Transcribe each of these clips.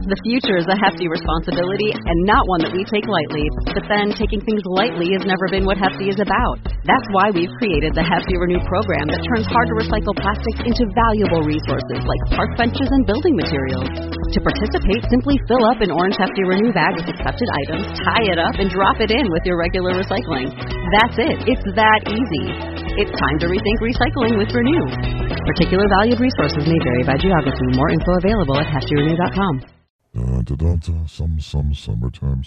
The future is a hefty responsibility and not one that we take lightly. But then, taking things lightly has never been what Hefty is about. That's why we've created the Hefty Renew program that turns hard-to-recycle plastics into valuable resources like park benches and building materials. To participate, simply fill up an orange Hefty Renew bag with accepted items, tie it up, and drop it in with your regular recycling. That's it. It's that easy. It's time to rethink recycling with Renew. Particular valued resources may vary by geography. More info available at heftyrenew.com. Some summertime.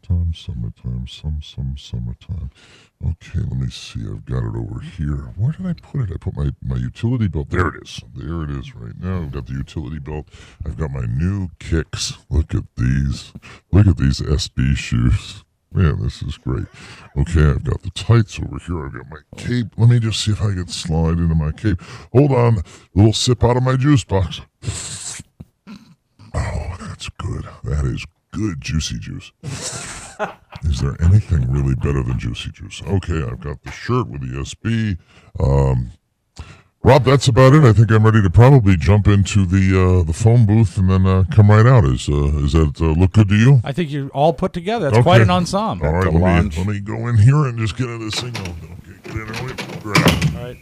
Okay, let me see. I've got it over here. Where did I put it? I put my utility belt. There it is. There it is right now. I've got the utility belt. I've got my new kicks. Look at these. Look at these SB shoes. Man, this is great. Okay, I've got the tights over here. I've got my cape. Let me just see if I can slide into my cape. Hold on. A little sip out of my juice box. Oh, that's good. That is good juicy juice. Is there anything really better than juicy juice? Okay, I've got the shirt with the SB. Rob, that's about it. I think I'm ready to probably jump into the phone booth and then come right out. Does that look good to you? I think you're all put together. That's quite an ensemble. All right, let me go in here and just get into this thing. Okay, get in early. Grab. All right.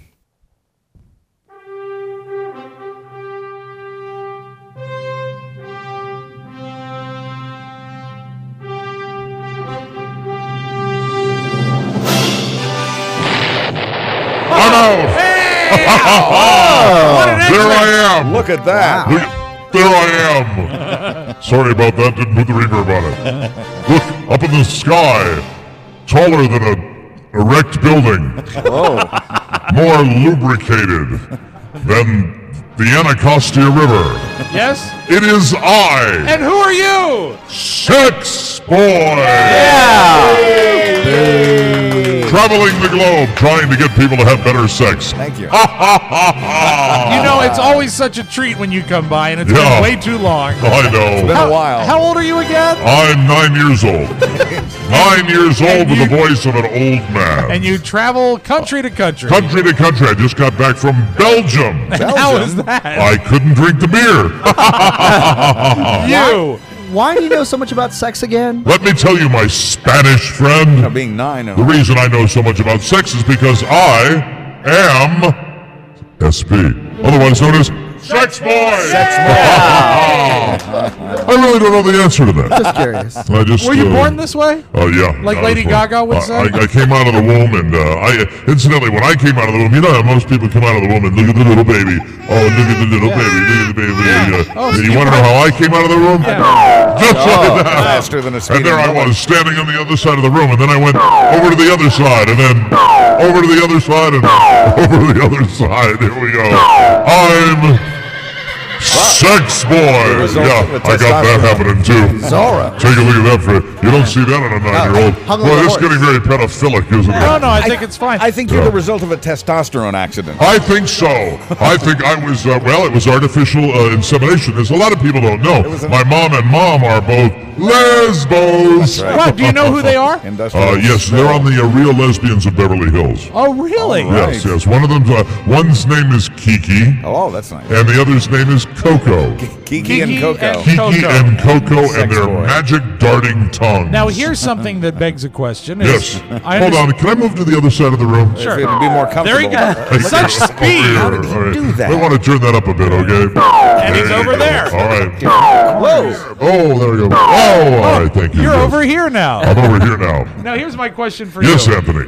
I'm out. There I am. Look at that. There I am. Sorry about that. Didn't put the reverb on it. Look, up in the sky, taller than an erect building. More lubricated than the Anacostia River. Yes? It is I. And who are you? Sex Boy. Traveling the globe, trying to get people to have better sex. Thank you. You know, it's always such a treat when you come by, and it's been way too long. I know. It's been a while. How old are you again? I'm 9 years old. 9 years old with the voice of an old man. And you travel country to country. Country to country. I just got back from Belgium. And how is that? I couldn't drink the beer. Why do you know so much about sex again? Let me tell you, my Spanish friend. You know, being 9. The reason I know so much about sex is because I am SB, otherwise known as Sex Boy. Sex I really don't know the answer to that. Just curious. Were you born this way? Oh, yeah. Like Lady Gaga would say? I came out of the womb, and incidentally, when I came out of the womb, you know how most people come out of the womb and look at the little baby. Oh, look at the little baby. Look at the baby. You want to know how I came out of the womb? Just like that. Faster than a speeding And there I bullet. was, standing on the other side of the room, and then I went over to the other side, and then over to the other side, and over to the other side. Here we go. I'm Sex Boy. Yeah, I got that happening too. Zora. Take a look at that. You don't see that in a 9-year-old. Boy, it's getting very pedophilic, isn't it? No, I think it's fine. I think you're the result of a testosterone accident. I think so. I think I was, it was artificial insemination, as a lot of people don't know. My mom and mom are both lesbos. Right. Wow, do you know who they are? Yes, they're on the Real Lesbians of Beverly Hills. Oh, really? Yes, yes. One of them, one's name is Kiki. Oh, that's nice. And the other's name is Coco. Kiki and Coco. Kiki and Coco Sex and their boy. magic darting tongues. Now, here's something that begs a question. Yes. Hold on. Can I move to the other side of the room? Sure. It would be more comfortable. There you go. Such speed. How did he do that? We want to turn that up a bit, okay? And he's over there. All right. Whoa. Oh, there we go. Oh, all right. Thank you. You're Yes. over here now. I'm over here now. Now, here's my question for Yes, you. Anthony.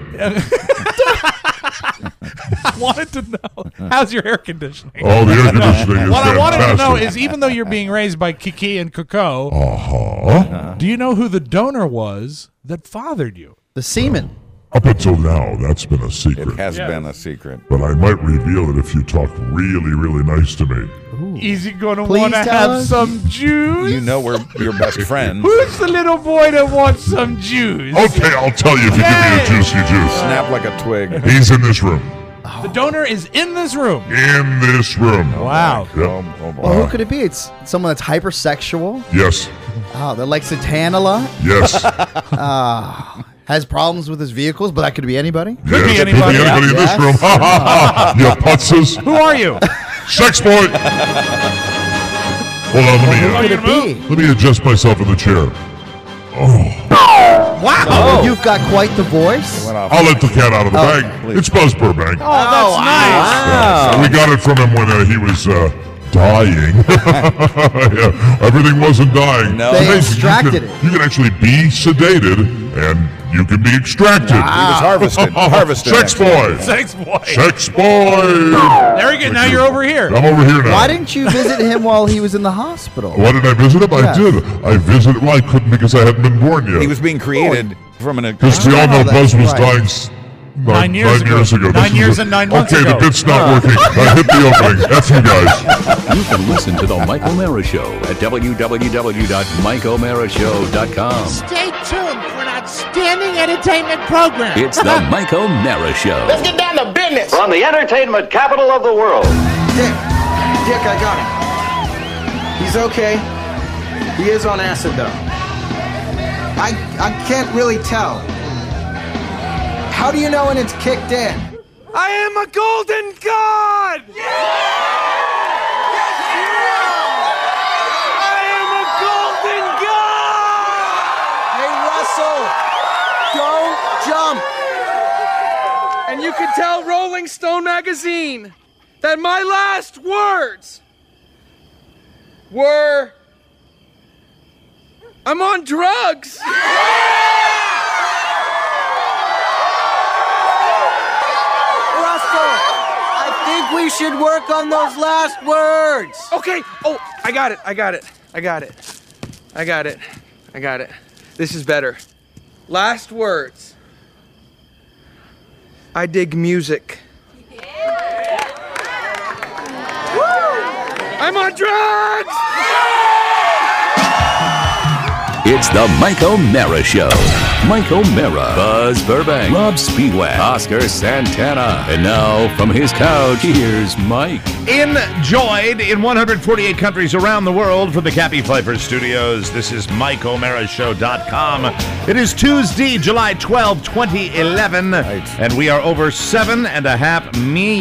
I wanted to know, how's your air conditioning? Oh, the air conditioning is What I wanted to know fantastic. is, even though you're being raised by Kiki and Coco, Uh-huh. do you know who the donor was that fathered you? The semen. Up until now, that's been a secret. It has been a secret. But I might reveal it if you talk really, really nice to me. Is he going to Please want to tell have us. some juice? You know we're your best friend. Who's the little boy that wants some juice? Okay, I'll tell you if you give me a juicy juice. Snap like a twig. He's in this room. The donor is in this room. In this room. Wow. Yep. Oh, boy. Well, who could it be? It's someone that's hypersexual. Yes. That likes to tan a lot. Yes. Has problems with his vehicles, but that could be anybody. Could be anybody. Could be anybody in this Yes. room. You putzes. Who are you? Sex boy. Hold on, Who could it be? let me adjust myself in the chair. Wow. You've got quite the voice. Went off. I'll let the cat out of the bag. please. It's Buzz Burbank. Oh, that's nice. Yeah, we got it from him when he was dying. Yeah, everything wasn't dying. No. They Amazing. extracted it. You can actually be sedated, and you can be extracted. He was harvested. Sex boy. Sex boy. Sex boy. There you go. Now you're over here. I'm over here now. Why didn't you visit him while he was in the hospital? Why did I visit him? Yeah. I did. I visited. Well, I couldn't because I hadn't been born yet. He was being created from an. Because we all know that's Buzz was right. dying 9 years ago. This 9 is years and 9 months okay, ago. the bit's not working. I hit the opening. F you guys. You can listen to The Mike O'Mara Show at www.mikeomarashow.com. Stay tuned for an outstanding entertainment program. It's The Mike O'Mara Show. Let's get down to business. From the entertainment capital of the world. Dick, I got him. He's okay. He is on acid, though. I can't really tell. How do you know when it's kicked in? I am a golden god! I am a golden god! Hey, Russell, don't jump. And you can tell Rolling Stone magazine that my last words were, I'm on drugs. Russell, I think we should work on those last words. Okay. Oh, I got it. This is better. Last words. I dig music. I'm on drugs! It's The Mike O'Mara Show. Mike O'Mara, Buzz Burbank, Rob Speedway, Oscar Santana. And now, from his couch, here's Mike. Enjoyed in 148 countries around the world from the Cappy Pfeiffer Studios. This is MikeO'MaraShow.com. It is Tuesday, July 12, 2011, and we are over 7.5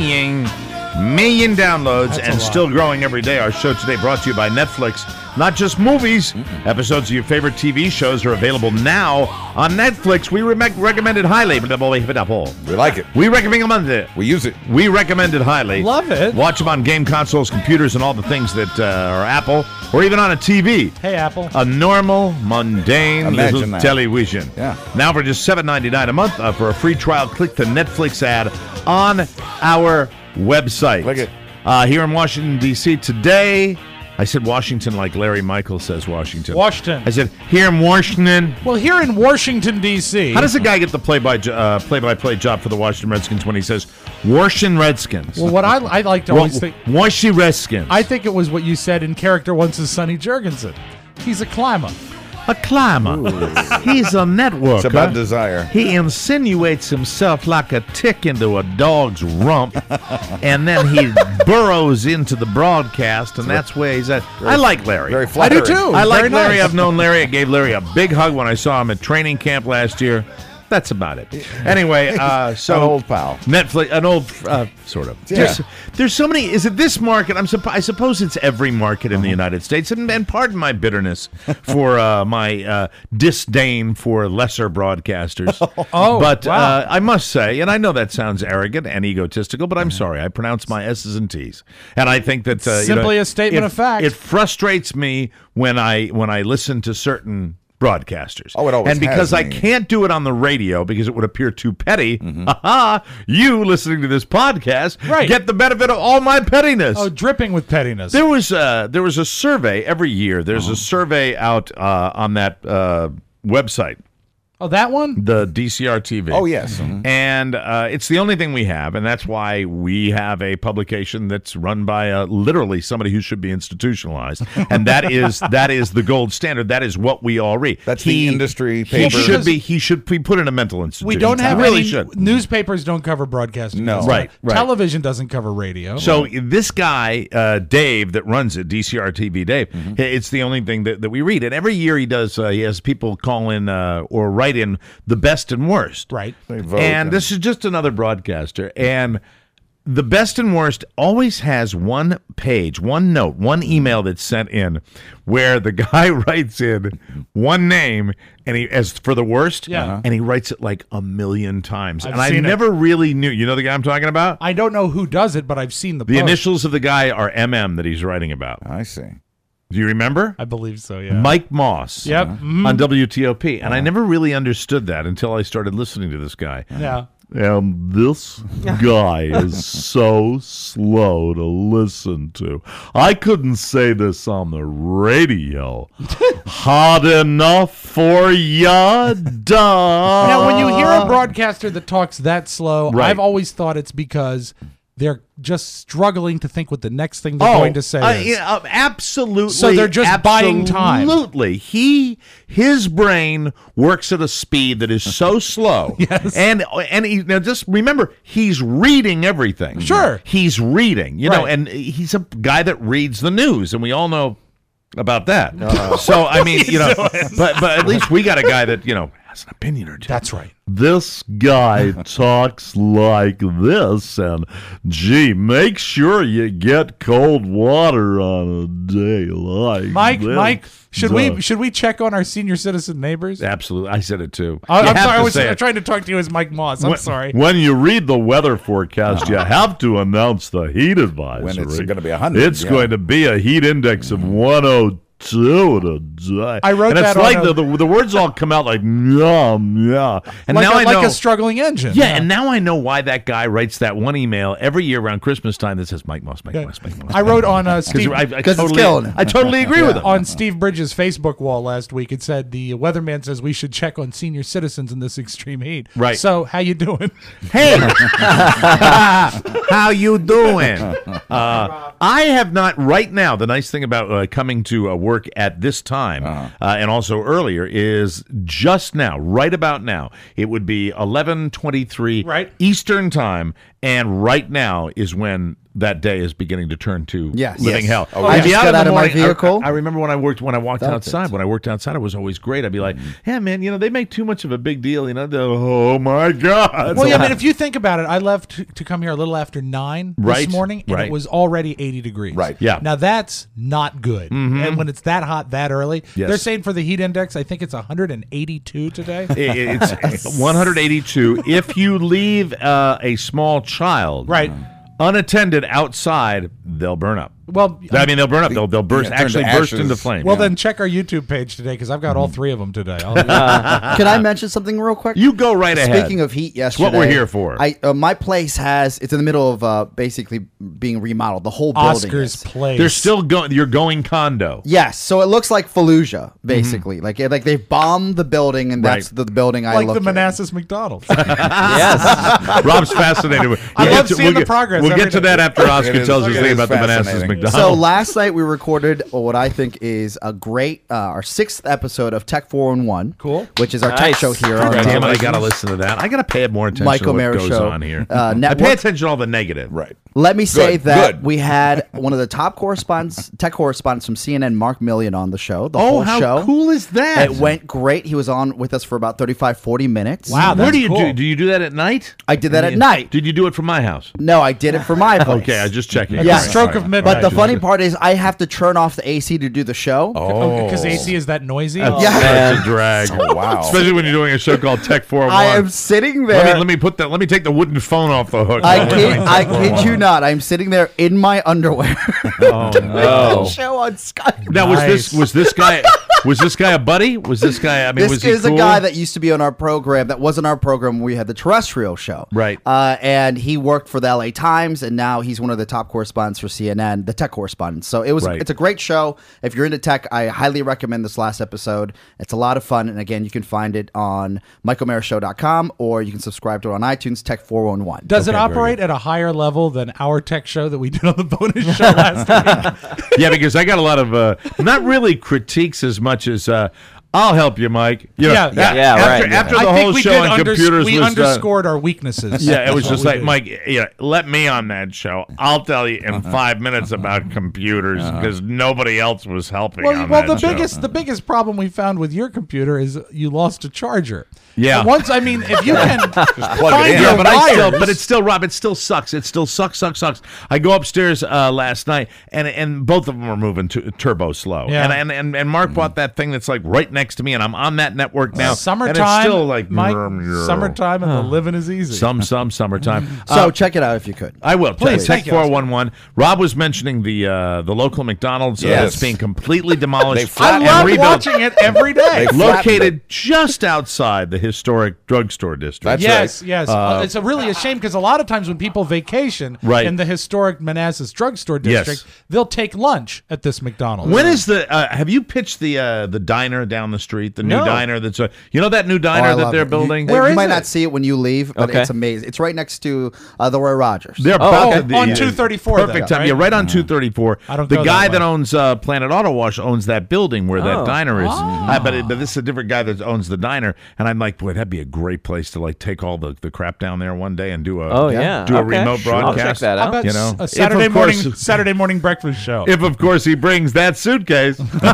million downloads and still growing every day. Our show today brought to you by Netflix. Not just movies. Episodes of your favorite TV shows are available now on Netflix. We recommend it highly. We like it. We recommend it. We use it. We recommend it highly. Love it. Watch them on game consoles, computers, and all the things that are Apple, or even on a TV. Hey, Apple. A normal, mundane Imagine little that. television. Yeah. Now for just $7.99 a month for a free trial, click the Netflix ad on our website. Click it. Here in Washington, D.C. today, I said Washington like Larry Michael says Washington. Washington. I said here in Washington. Well, here in Washington, D.C. How does a guy get the play-by-play job for the Washington Redskins when he says Washington Redskins? Well, what I like to always think... Washington Redskins. I think it was what you said in character once as Sonny Jurgensen. He's a climber. A climber. He's a networker. It's about desire. He insinuates himself like a tick into a dog's rump, and then he burrows into the broadcast, and that's where he's at. I like Larry. Very I flattering. do too. I like Very Larry. nice. I've known Larry. I gave Larry a big hug when I saw him at training camp last year. That's about it. Anyway, so An old pal. Netflix, an old sort of. Yeah. There's so many. Is it this market? I suppose it's every market in the United States. And pardon my bitterness for my disdain for lesser broadcasters. But wow. I must say, and I know that sounds arrogant and egotistical, but I'm sorry. I pronounce my S's and T's, and I think that Simply a statement of fact. It frustrates me when I listen to certain broadcasters. Oh, it always And because has I me. can't do it on the radio because it would appear too petty, you listening to this podcast Right. get the benefit of all my pettiness. Oh, dripping with pettiness. There was a survey every year. There's a survey out on that website, Oh, that one? the DCR TV. Oh, yes. And it's the only thing we have, and that's why we have a publication that's run by literally somebody who should be institutionalized, and that is the gold standard. That is what we all read. That's the industry paper. He should be put in a mental institution. We don't have He really any should. newspapers don't cover broadcasting. No. Right. Television doesn't cover radio. So this guy, Dave, that runs it, DCR TV Dave, it's the only thing that we read. And every year he does, he has people call in or write in the best and worst. Right. They vote, And this is just another broadcaster. And the best and worst always has one page, one note, one email that's sent in where the guy writes in one name and he, as for the worst, and he writes it like a million times. I've and I seen it. never really knew. You know the guy I'm talking about? I don't know who does it, but I've seen the The post. initials of the guy are MM that he's writing about. I see. Do you remember? I believe so, yeah. Mike Moss. Yep. On WTOP. And I never really understood that until I started listening to this guy. Yeah. And this guy is so slow to listen to. I couldn't say this on the radio. Hot enough for ya, duh. Now, when you hear a broadcaster that talks that slow, Right. I've always thought it's because they're just struggling to think what the next thing they're going to say is. Yeah, absolutely. So they're just buying time. Absolutely. His brain works at a speed that is so slow. Yes. And he, now just remember, he's reading everything. Sure. He's reading, you know, Right. and he's a guy that reads the news, and we all know about that. So, I mean, you know, but at least we got a guy that, you know, has an opinion or two. That's right. This guy talks like this, and gee, make sure you get cold water on a day like Mike, this. Mike, should we check on our senior citizen neighbors? Absolutely, I said it too. I'm You have sorry, to I was say it. trying to talk to you as Mike Moss. I'm sorry. When you read the weather forecast, you have to announce the heat advisory. When it's going to be 100. It's going to be a heat index of 102 today. I wrote and that it's on like a- the words all come out like yeah. And Like now I know a struggling engine. Yeah, and now I know why that guy writes that one email every year around Christmas time that says Mike Moss, Mike Moss, Mike Moss. I wrote on Steve Because it's killing him. I totally agree with him. on Steve Bridges' Facebook wall last week. It said the weatherman says we should check on senior citizens in this extreme heat. Right. So how you doing? Hey, how you doing? I have not right now. The nice thing about coming to work at this time and also earlier is just now, right about now, it would be 11:23 Right. Eastern time, and right now is when that day is beginning to turn to Yes. living Yes. hell. Oh, I I'd be just out got in the out of my morning. vehicle. I remember when I walked Felt outside. it. When I worked outside, it was always great. I'd be like, "Yeah, man, you know they make too much of a big deal. You know, oh my god." Well, yeah, I mean, if you think about it, I left to come here a little after 9 Right, this morning, and right. it was already 80 degrees. Right. Yeah. Now, that's not good. And when it's that hot that early, Yes. they're saying for the heat index, I think it's 182 today. It's 182. If you leave a small child Right. unattended outside, they'll burn up. Well, I mean, they'll burn up. They'll burst. turn to Actually, burst ashes. into flame. well, then check our YouTube page today because I've got all three of them today. Can I mention something real quick? you go right ahead. Speaking of heat, yesterday, what we're here for. My place it's in the middle of basically being remodeled. The whole building. Oscar's is. place. They're still going. You're going condo. Yes, so it looks like Fallujah, basically. Like they bombed the building, and that's Right. the building I like looked the at. Manassas McDonald's. Yes. Rob's fascinated. I love seeing the progress We'll every get to day. that after Oscar It is- tells us it thing is about the Manassas fascinating. McDonald's. So last night we recorded what I think is a great our 6th episode of Tech 411. Cool. Which is our tech show here on God damn it, I television. gotta listen to that. I gotta pay more attention Mike to what O'Mara goes Show, on here. I network. pay attention to all the negative. Right. Let me say Good, that good. we had one of the top tech correspondents from CNN, Mark Million, on the show. The Oh, whole how show. cool is that? It went great. He was on with us for about 35, 40 minutes. Wow, Where that's do you cool. do? Do you do that at night? I did that at night. Did you do it from my house? No, I did it for my place. Okay, I just checking. At Yeah. the stroke of midnight. But the funny part is I have to turn off the AC to do the show. Because AC is that noisy. Yeah. Such a drag. Oh, wow. Especially when you're doing a show called Tech 411. I am sitting there. Let me take the wooden phone off the hook. I kid you not. I'm sitting there in my underwear. Oh no. Show on Skype. Now was this guy a buddy? Was this guy? I mean, This was he is cool? a guy that used to be on our program. That wasn't our program when we had the terrestrial show. Right. And he worked for the LA Times, and now he's one of the top correspondents for CNN, the tech correspondent. So Right. it's a great show. If you're into tech, I highly recommend this last episode. It's a lot of fun. And again, you can find it on MikeO'MaraShow.com, or you can subscribe to it on iTunes, Tech 411. Does it operate at a higher level than our tech show that we did on the bonus show last week? Yeah, because I got a lot of not really critiques as much as I'll help you, Mike. You know, Yeah, After the whole show on computers we was done, underscored our weaknesses. yeah, it was just like, did. Mike, let me on that show. I'll tell you in 5 minutes about computers because nobody else was helping on that show. The biggest problem we found with your computer is you lost a charger. Yeah. And once, I mean, if you can just plug it in. your Yeah, wires, but it's still, Rob, it still sucks. It still sucks. I go upstairs last night, and both of them are moving turbo slow. Yeah. And Mark bought that thing that's like right next to me, and I'm on that network now. Summertime, and it's still like Mike, summertime, and the living is easy. Some summertime. So check it out if you could. I will. Please, Tech thank you. 411. Rob was mentioning the local McDonald's that's being completely demolished I and love rebuilt. watching it every day. Located just outside the historic drugstore district. Yes. It's really a shame because a lot of times when people vacation Right. in the historic Manassas drugstore district, they'll take lunch at this McDonald's. When is the? Have you pitched the diner down the street? The new No. diner that's you know that new Oh, diner I that love they're it. building. You might not see it when you leave, but Okay. it's amazing. It's right next to the Roy Rogers. They're about okay. On 234 then, Perfect time. right? Yeah, right on 234. I don't the go guy that that way. owns Planet Auto Wash owns that building where that diner is. But this is a different guy that owns the diner, and I'm like, boy, that'd be a great place to like take all the crap down there one day and do a do a remote broadcast. I'll check that How out. about You know, a if, Saturday of course- morning Saturday morning breakfast show? If of course he brings that suitcase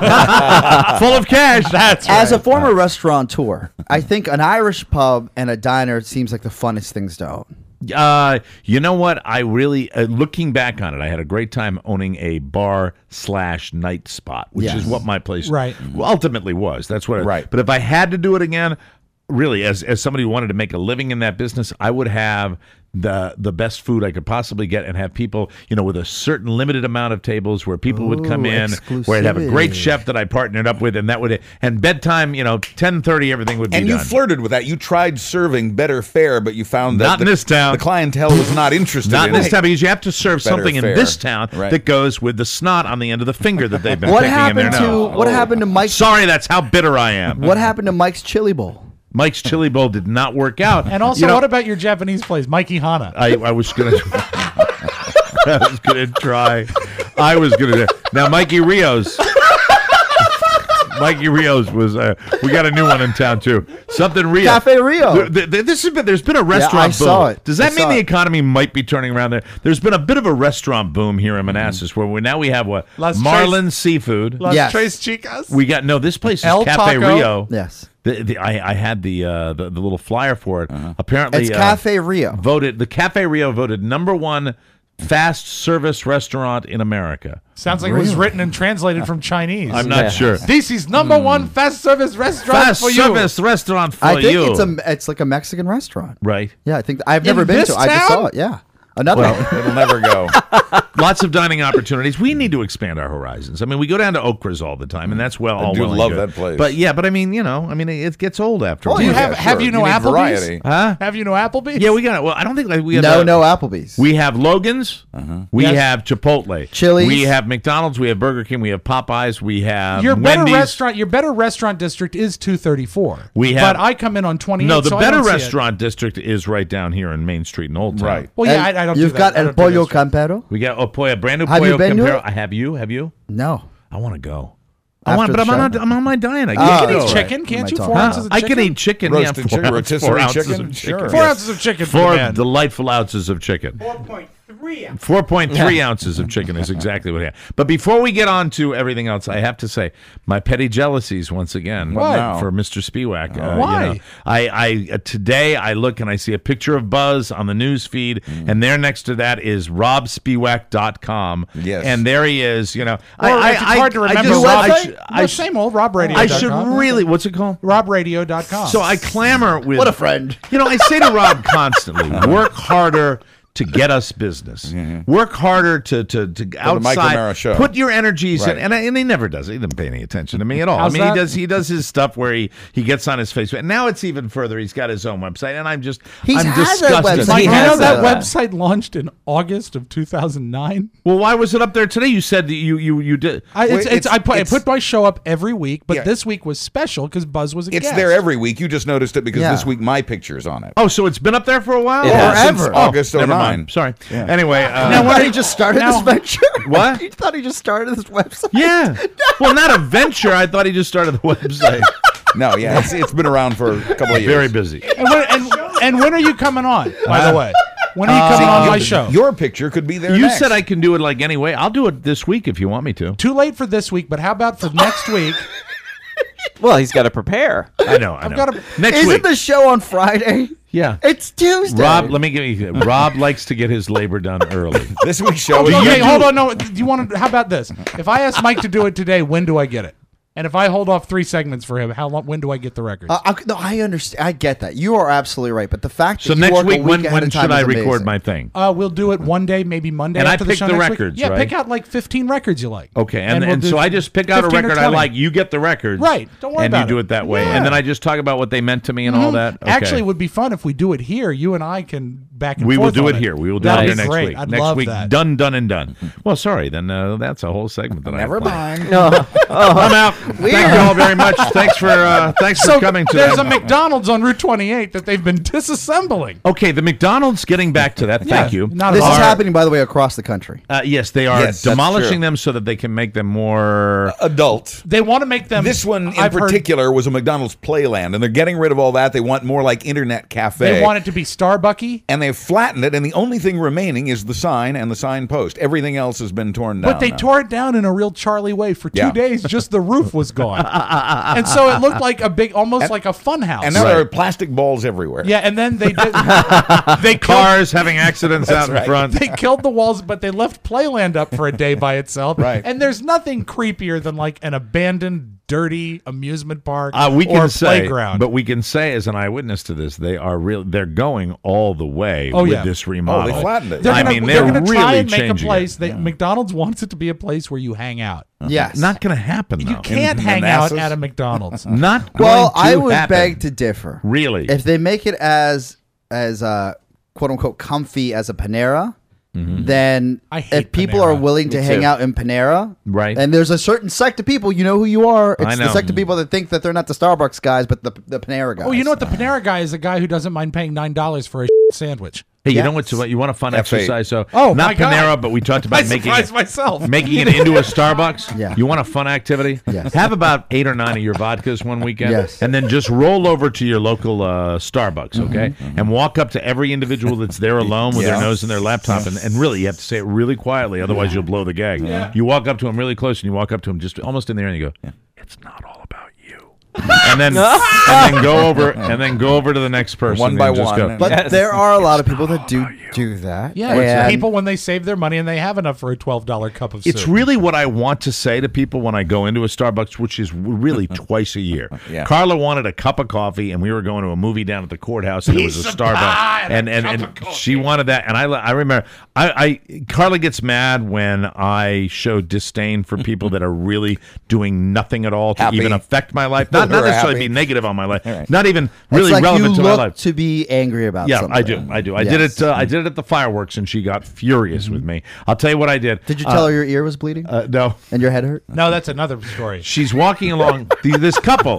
full of cash. That's As right. a former restaurateur, I think an Irish pub and a diner seems like the funnest things to own. You know what? I really, looking back on it, I had a great time owning a bar/night spot, which is what my place ultimately was. That's what. Right. But if I had to do it again, really, as somebody who wanted to make a living in that business, I would have the best food I could possibly get and have people, with a certain limited amount of tables where people would come in, where I'd have a great chef that I partnered up with, and bedtime, 10:30, everything would be And done. you flirted with that. You tried serving better fare, but you found that Not in this town. the clientele was not interested Not in in this it. town, because you have to serve Better something fare. in this town Right. that goes with the snot on the end of the finger that they've been What picking in their happened to nose. what happened to Mike's? Sorry, that's how bitter I am. What happened to Mike's Chili Bowl? Mike's Chili Bowl did not work out. And also, what about your Japanese place, Mikey Hana? I was gonna try. I was gonna now Mikey Rios. Mikey Rios was. We got a new one in town too. Something Rio. Cafe Rio. There's been a restaurant boom. saw it. Does that I mean saw the it. economy might be turning around there? There's been a bit of a restaurant boom here in Manassas, where now we have what Las Marlin Seafood. Las Yes. Tres Chicas? We got this place is El Cafe Taco. Rio. Yes, I had the little flyer for it. Apparently, it's Cafe Rio. the Cafe Rio voted #1 fast service restaurant in America. Sounds like it was written and translated from Chinese. I'm not sure. This is #1 fast service restaurant Fast for service restaurant for I think you. it's like a Mexican restaurant. Right. Yeah, I think I've never In been this to. I just town? saw it. Yeah, another one. It'll never go. Lots of dining opportunities. We need to expand our horizons. I mean, we go down to Okras all the time, and that's all do well and love good. that place. But it gets old after a Do you while. have you know need Applebee's? variety. Huh? Have you know Applebee's? Yeah, we got it. Well, I don't think we have No Applebee's. We have Logan's. We Yes. have Chipotle. Chili's. We have McDonald's. We have Burger King. We have Popeyes. We have Your better Wendy's. restaurant. Your better restaurant district is 234. We have- but I come in on 28. No, the so I better don't see it. restaurant district is right down here in Main Street in Old Town. Right. Well, yeah, And I don't. You've do got that. I El don't do Pollo that shit. Campero. We got Pollo, brand new Have you Pollo been to Campero. it? I have you. Have you? No. I want to go. After but the I'm on my diet. I You can't can go. eat chicken, can't you? Am I 4 talking? ounces of I chicken. can eat chicken. Roasted yeah, chicken, 4 rotisserie ounces chicken, of chicken. sure. 4 ounces of chicken. for the 4 man. delightful ounces of chicken. 4.3 ounces. 4.3 ounces of chicken is exactly what I have. But before we get on to everything else, I have to say my petty jealousies once again What? for Mr. Spiewak. Why? I today I look and I see a picture of Buzz on the news feed, and there next to that is robspiewak.com. Yes. And there he is. It's hard to remember. Same old RobRadio.com. I should really. What's it called? RobRadio.com. So I clamor with. What a friend. I say to Rob constantly, work harder to get us business. Work harder to Mike O'Mara outside. show. Put your energies Right. in, and he never does it. He doesn't pay any attention to me at all. How's I mean, that? he does his stuff where he gets on his Facebook. And now it's even further. He's got his own website, and I'm He's I'm has a disgusted. website. Mike, He you has know that a- website launched in August of 2009. Well, why was it up there today? You said that you did. I put my show up every week, but Yeah. this week was special because Buzz was a It's guest. there every week. You just noticed it because Yeah. this week my picture's on it. Oh, so it's been up there for a while? Since Forever. August Never 09. mind. Sorry. Anyway. You thought he just started this venture? What? You thought he just started this website? Yeah. Well, not a venture. I thought he just started the website. No, yeah, it's been around for a couple of years. Very busy. And when are you coming on, by the way? When are you coming on my show? Your picture could be there You next. said I can do it like anyway. I'll do it this week if you want me to. Too late for this week, but how about for next week? Well, he's got to prepare. I know. Next Isn't week. the show on Friday? Yeah. It's Tuesday. Rob, let me give you. Rob likes to get his labor done early. This week's show. Okay, hold on. No, do you want to? How about this? If I ask Mike to do it today, when do I get it? And if I hold off 3 segments for him, how long? When do I get the records? No, I understand. I get that. You are absolutely right. But the fact that So you next work week, a week ahead when of time should I is record amazing. my thing? We'll do it one day, maybe Monday. And I after pick show the next week. records, Yeah, right? pick out like 15 records you like. Okay, and we'll do so I just pick out a 15 or record I 20. like. You get the records, Right. Don't worry and about you do it. it that way, Yeah. and then I just talk about what they meant to me and all that. Okay. Actually, it would be fun if we do it here. You and I can back and we will forth do on it here. We will do That'd it here be next great. week. I'd Next love week, that. done and done. Well, sorry, then that's a whole segment that Never I mind. I'm out. Thank you all very much. Thanks for coming today. There's a McDonald's on Route 28 that they've been disassembling. Okay, the McDonald's. Getting back to that. Thank you. This is happening, by the way, across the country. Yes, they are Yes, that's demolishing true. them so that they can make them more adult. They want to make them. This one in I've heard particular was a McDonald's Playland, and they're getting rid of all that. They want more like Internet Cafe. They want it to be Starbucky. And they've flattened it, and the only thing remaining is the sign and the sign post. Everything else has been torn down. But they now. tore it down in a real Charlie way for 2 Yeah. days. Just the roof was gone, and so it looked like a big, almost like a fun house. And now there are plastic balls everywhere. Yeah, and then they did. They cars having accidents out in front. They killed the walls, but they left Playland up for a day by itself. Right. And there's nothing creepier than like an abandoned, dirty amusement park We can or say, playground. but we can say as an eyewitness to this, they are real. They're going all the way Oh, with yeah. this remodel. they flattened it. They're I gonna, mean, they're they're gonna really try and make a changing place. it. McDonald's wants it to be a place where you hang out. Yes. Not going to happen. Though. You can't hang out at a McDonald's. Not Well, going to I would happen. beg to differ. Really? If they make it as quote unquote comfy as a Panera, then I hate if people Panera. are willing to Me hang too. out in Panera, Right. and there's a certain sect of people, you know who you are. I It's know. the sect of people that think that they're not the Starbucks guys, but the Panera guys. Oh, you know what? The Panera guy is a guy who doesn't mind paying $9 for a sandwich. Hey, you Yes. know what? You want a fun F8. exercise? So, Oh, not my God. Panera, but we talked about I making surprised myself. making it into a Starbucks. Yeah. You want a fun activity? Yes. Have about 8 or 9 of your vodkas one weekend. Yes. And then just roll over to your local Starbucks, okay? And walk up to every individual that's there alone with their Yeah. nose in their laptop. And really, you have to say it really quietly, otherwise you'll blow the gag. You walk up to them really close, and you walk up to them just almost in there, and you go, "It's not all about you." and then go over to the next person One by and just one. go, But Yes. there are a lot of people that do that. Yeah, And people when they save their money and they have enough for a $12 cup of soup. It's really what I want to say to people when I go into a Starbucks, which is really twice a year. Yeah. Carla wanted a cup of coffee, and we were going to a movie down at the courthouse, and it was a Starbucks, and she wanted that. And I remember, Carla gets mad when I show disdain for people that are really doing nothing at all to Happy. even affect my life. Not They're necessarily happy. be negative on my life. Right. Not even it's really like relevant you to my look life. to be angry about Yeah, something. I do. I Yes. did it. I did it at the fireworks, and she got furious with me. I'll tell you what I did. Did you tell her your ear was bleeding No. and your head hurt? No, that's another story. She's walking along. This couple.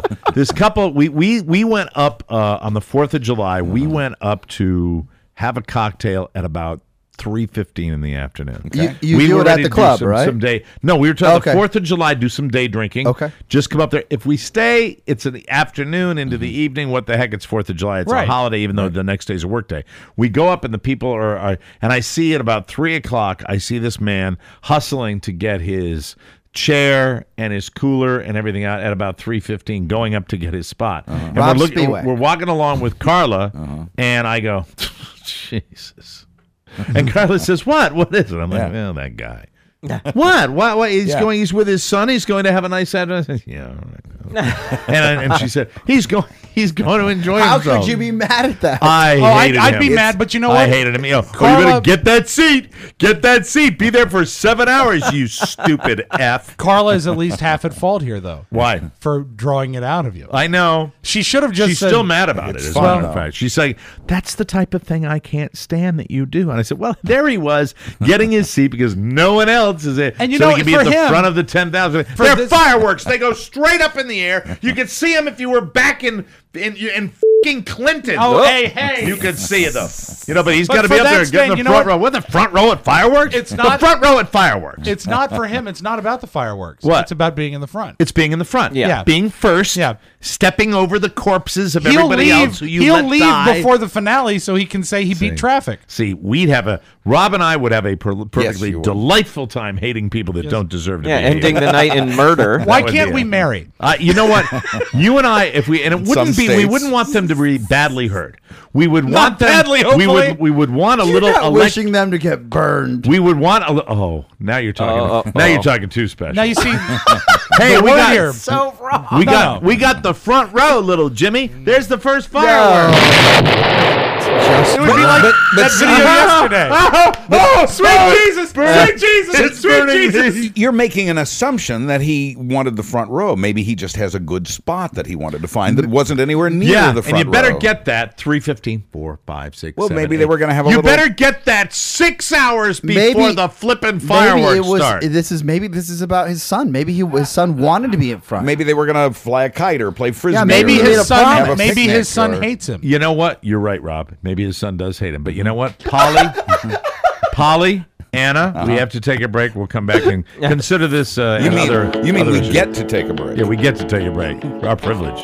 We went up on the 4th of July. We went up to have a cocktail at about 3:15 in the afternoon. You we do were it at ready the to do club, some, right? Some day. No, we were talking Okay. the 4th of July. Do some day drinking. Okay. Just come up there. If we stay, it's in the afternoon into the evening. What the heck? It's 4th of July. It's a Right. holiday, even though the next day's a work day. We go up and the people are and I see at about 3:00. I see this man hustling to get his chair and his cooler and everything out at about 3:15, going up to get his spot. And Rob we're Spiewak. we're walking along with Carla, and I go, Jesus. And Carla says, "What? What is it?" I'm like, "Well, that guy." What? What? He's Yeah. going. He's with his son. He's going to have a nice afternoon. Yeah. All right. and she said, "He's going. He's going to enjoy How himself." could you be mad at that? I hated him. I'd be mad, but you know what? I hated him. You Carla- better get that seat. Get that seat. Be there for 7 hours, you stupid F. Carla is at least half at fault here, though, Why? for drawing it out of you. I know. She should have just She's said, still mad about it, as a fun, matter of though. fact. She's saying, that's the type of thing I can't stand that you do. And I said, well, there he was, getting his seat because no one else is it. And you so know, he can be for at the him- front of the 10,000. They're this- fireworks. They go straight up in the air. You could see them if you were back in fucking Clinton. Oh, hey. You could see it, though. You know, but he's But got to for be up that there getting stand, the you know front what? row. What, the front row at fireworks? It's the not- front row at fireworks. It's not for him. It's not about the fireworks. What? It's about being in the front. It's being in the front. Yeah. Being first. Yeah. stepping over the corpses of everybody else who you He'll let leave die. before the finale so he can say he beat traffic. See, Rob and I would have a perfectly delightful time hating people that don't deserve to be ending hated. the night in murder. Why can't we marry? You know what? You and I, if we, and it wouldn't be, we wouldn't want them to be badly hurt. We would want them. Badly, hopefully. We would want a You're little. not wishing them to get burned. We would want a. Oh, now you're talking. Now you're talking too special. Now you see. Hey, we got here. So wrong. We got the front row, little Jimmy. There's the first firework. It would be like that video yesterday. Sweet Jesus! Sweet Jesus! Sweet Jesus! You're making an assumption that he wanted the front row. Maybe he just has a good spot that he wanted to find that wasn't anywhere near the front row. And you better get that 3:15, 4, 5, 6. Well, 7, maybe 8. they were going to have a You little. better get that 6 hours before the flippin' fireworks start. Maybe this is about his son. Maybe his son wanted to be in front. Maybe they were going to fly a kite or play frisbee. Yeah, Maybe or his have a son. Maybe picnic his son or- hates him. You know what? You're right, Rob. Maybe his son does hate him. But you know what? Polly, Anna, we have to take a break. We'll come back and consider this You mean other we issues. get to take a break? Yeah, we get to take a break. Our privilege.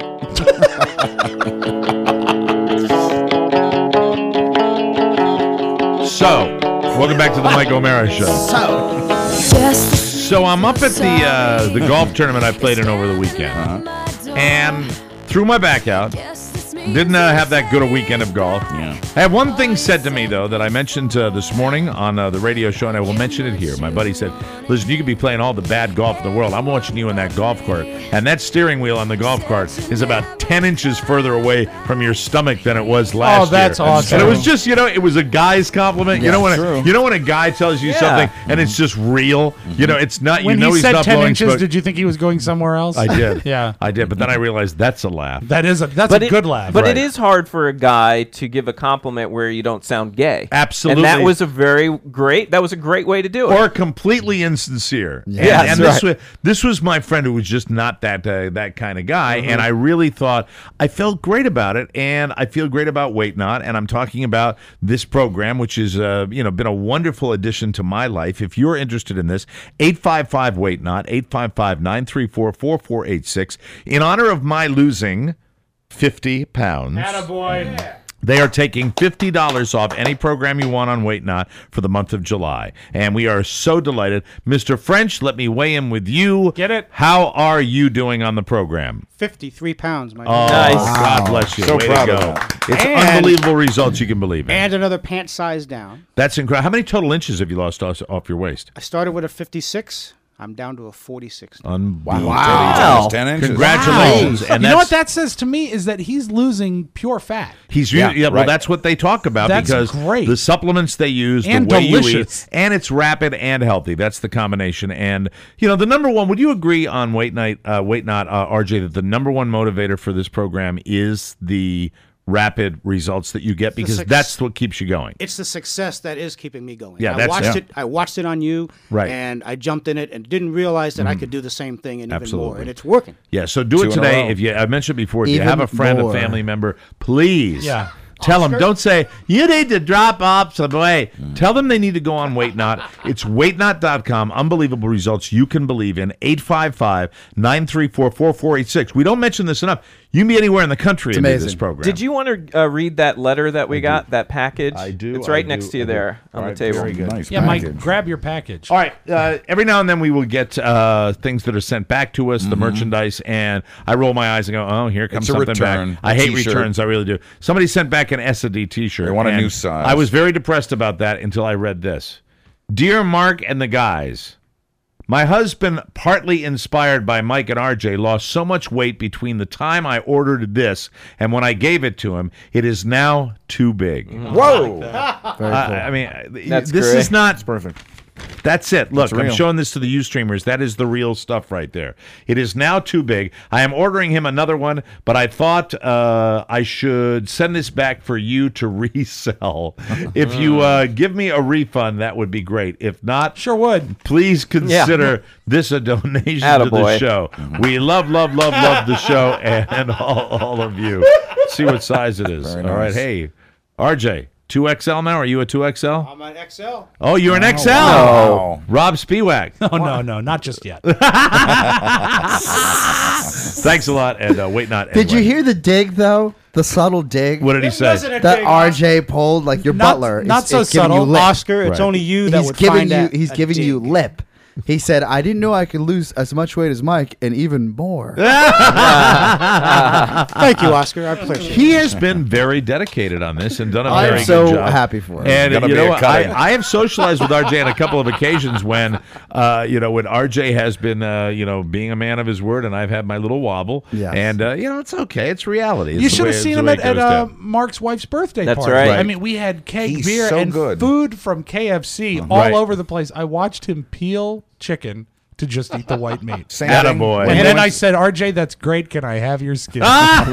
So, welcome back to the Mike O'Mara Show. So I'm up at the golf tournament I played in over the weekend, and threw my back out. Didn't have that good a weekend of golf. Yeah. I have one thing said to me, though, that I mentioned this morning on the radio show, and I will mention it here. My buddy said, listen, you could be playing all the bad golf in the world. I'm watching you in that golf cart, and that steering wheel on the golf cart is about 10 inches further away from your stomach than it was last year. Oh, that's awesome. And it was just, it was a guy's compliment. Yeah, You know when a guy tells you something, and it's just real? It's not, When he's he said not 10 blowing inches, smoke. did you think he was going somewhere else? I did. Yeah. I did, but then I realized that's a laugh. That's a good laugh. But Right. it is hard for a guy to give a compliment where you don't sound gay. Absolutely. And that was a great way to do it. Or completely insincere. Yeah, and that's this was my friend who was just not that kind of guy, and I really thought I felt great about it, and I feel great about Wait Not, and I'm talking about this program, which has been a wonderful addition to my life. If you're interested in this, 855 Wait Not, 855-934-4486. In honor of my losing 50 pounds. Attaboy. They are taking $50 off any program you want on Wait Not for the month of July. And we are so delighted. Mr. French, let me weigh in with you. Get it? How are you doing on the program? 53 pounds, my Oh, man. Nice. God bless you. So Way proud to of go. that. It's And- unbelievable results you can believe in. And another pant size down. That's incredible. How many total inches have you lost off your waist? I started with a 56. I'm down to a 46 now. Unbelievable. Wow. 10 inches. Congratulations. Wow. And You know what that's- that says to me is that he's losing pure fat. He's Yeah, well, right. that's what they talk about That's because great. the supplements they use, And the way you delicious. eat, and it's rapid and healthy. That's the combination. And the number one. Would you agree on Wait Not, RJ, that the number one motivator for this program is the rapid results that you get because that's what keeps you going. It's the success that is keeping me going. Yeah, I watched it on you, Right. and I jumped in it and didn't realize that I could do the same thing and even Absolutely. more, and it's working. Yeah, so do it 2 in a today. row. If you, I mentioned before, if you Even have a friend, more. a family member, please. Yeah. Tell them, don't say, you need to drop off some weight. Tell them they need to go on Wait Not. It's waitnot.com. Unbelievable results you can believe in. 855-934-4486. We don't mention this enough. You can be anywhere in the country and do amazing. this program. Did you want to read that letter that we got, that package? I do. It's right I next do, to you I do. there on All the right, table. very good. Nice Yeah, package. Mike, grab your package. All right. Every now and then we will get things that are sent back to us, the merchandise, and I roll my eyes and go, oh, here comes It's a something return, back. I a hate t-shirt. returns. I really do. Somebody sent back an S&D t-shirt. They want a and new size. I was very depressed about that until I read this. Dear Mark and the guys, my husband, partly inspired by Mike and RJ, lost so much weight between the time I ordered this and when I gave it to him. It is now too big. Whoa. I mean, That's this great. is not. That's perfect. That's it. Look, That's I'm real. showing this to the Ustreamers. That is the real stuff right there. It is now too big. I am ordering him another one, but I thought I should send this back for you to resell. If you give me a refund, that would be great. If not, Sure would. please consider this a donation to the Attaboy. show. We love the show and all of you. See what size it is. Very All right. nice. Hey, RJ, 2XL now? Are you a 2XL? I'm an XL. Oh, you're an XL. Wow. Rob Spiewak. Oh, no, not just yet. Thanks a lot. And wait, not. Did you anyway. hear the dig though? The subtle dig. What did he say? That RJ pulled like your butler. Not is so giving you subtle, lip. Oscar. It's only you that He's would giving find you. that He's a giving you dig. lip. He said, "I didn't know I could lose as much weight as Mike, and even more." Thank you, Oscar. I appreciate it. He has been very dedicated on this and done a I am very so good job. happy for him. And Gonna you be know a what? cut-in. I have socialized with RJ on a couple of occasions when, when RJ has been, being a man of his word, and I've had my little wobble. Yes. And it's okay. It's reality. It's You the should way- have it's seen the him way at, it goes down. Mark's wife's birthday That's party. right. I mean, we had cake, He's beer, so and good. food from KFC all Right. over the place. I watched him peel chicken to just eat the white meat. Same Atta thing. boy. And then I said, RJ, that's great. Can I have your skin?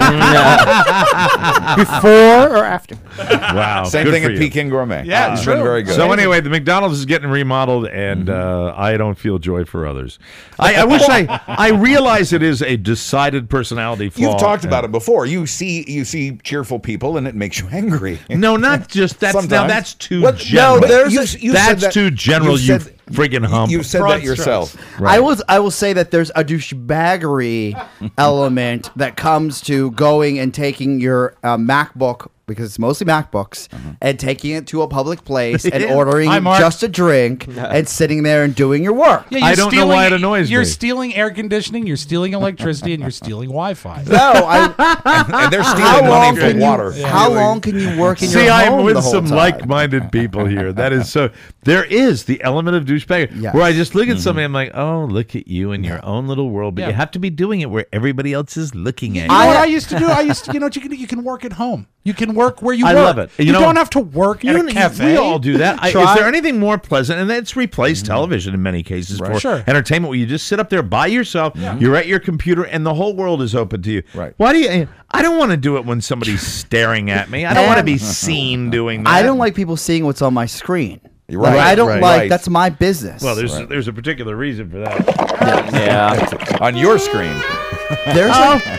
Before or after? Wow. Same good thing for at you. Peking Gourmet. Yeah, it's true. been very good. So anyway, the McDonald's is getting remodeled, and I don't feel joy for others. I wish I realize it is a decided personality flaw. You've talked about it before. You see cheerful people, and it makes you angry. No, not just that's now Sometimes. that's too Well, general. no, there's- you said that's that- too general. you said- friggin' hump. You said Broad that yourself. I will say that there's a douchebaggery element that comes to going and taking your MacBook, because it's mostly MacBooks, and taking it to a public place and ordering Hi, Mark. just a drink and sitting there and doing your work. Yeah, I don't know why it annoys You're me. stealing air conditioning, you're stealing electricity, and you're stealing Wi-Fi. No, And they're how stealing long money can from you? water. How long can you work in See, your home I'm with the whole some time? like-minded people here. That is so. There is the element of douchebag Yes. where I just look at somebody. I'm like, oh, look at you in your own little world, but Yeah. you have to be doing it where everybody else is looking at You you. know what I used to do? You know what you can do? You can work at home. You can work where you I work. love it. You, You know- don't have to work at a cafe. We all do that. Is Try- there anything more pleasant? And it's replaced television in many cases for Sure. entertainment, where you just sit up there by yourself. You're at your computer, and the whole world is open to you. Right. Why do you? I don't want to do it when somebody's staring at me. I don't want to be seen doing that. I don't like people seeing what's on my screen. You're Like, right, I don't right, like. right. That's my business. Well, there's a particular reason for that. Yeah. On your screen. there's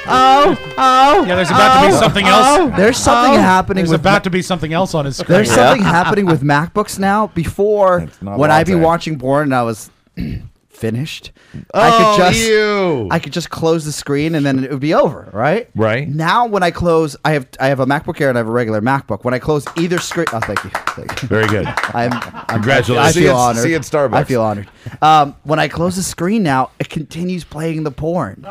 Yeah, there's about to be something else. there's something happening There's with about to be something else on his screen. There's something happening with MacBooks now. Before, not when I'd be latte. watching porn and I was finished, Oh, I could just close the screen and then it would be over, right? Right. Now when I close, I have a MacBook Air and I have a regular MacBook. When I close either screen, oh, thank you. Very good. I'm Congratulations. I See feel you- honored. see you at Starbucks. I feel honored. When I close the screen now, it continues playing the porn,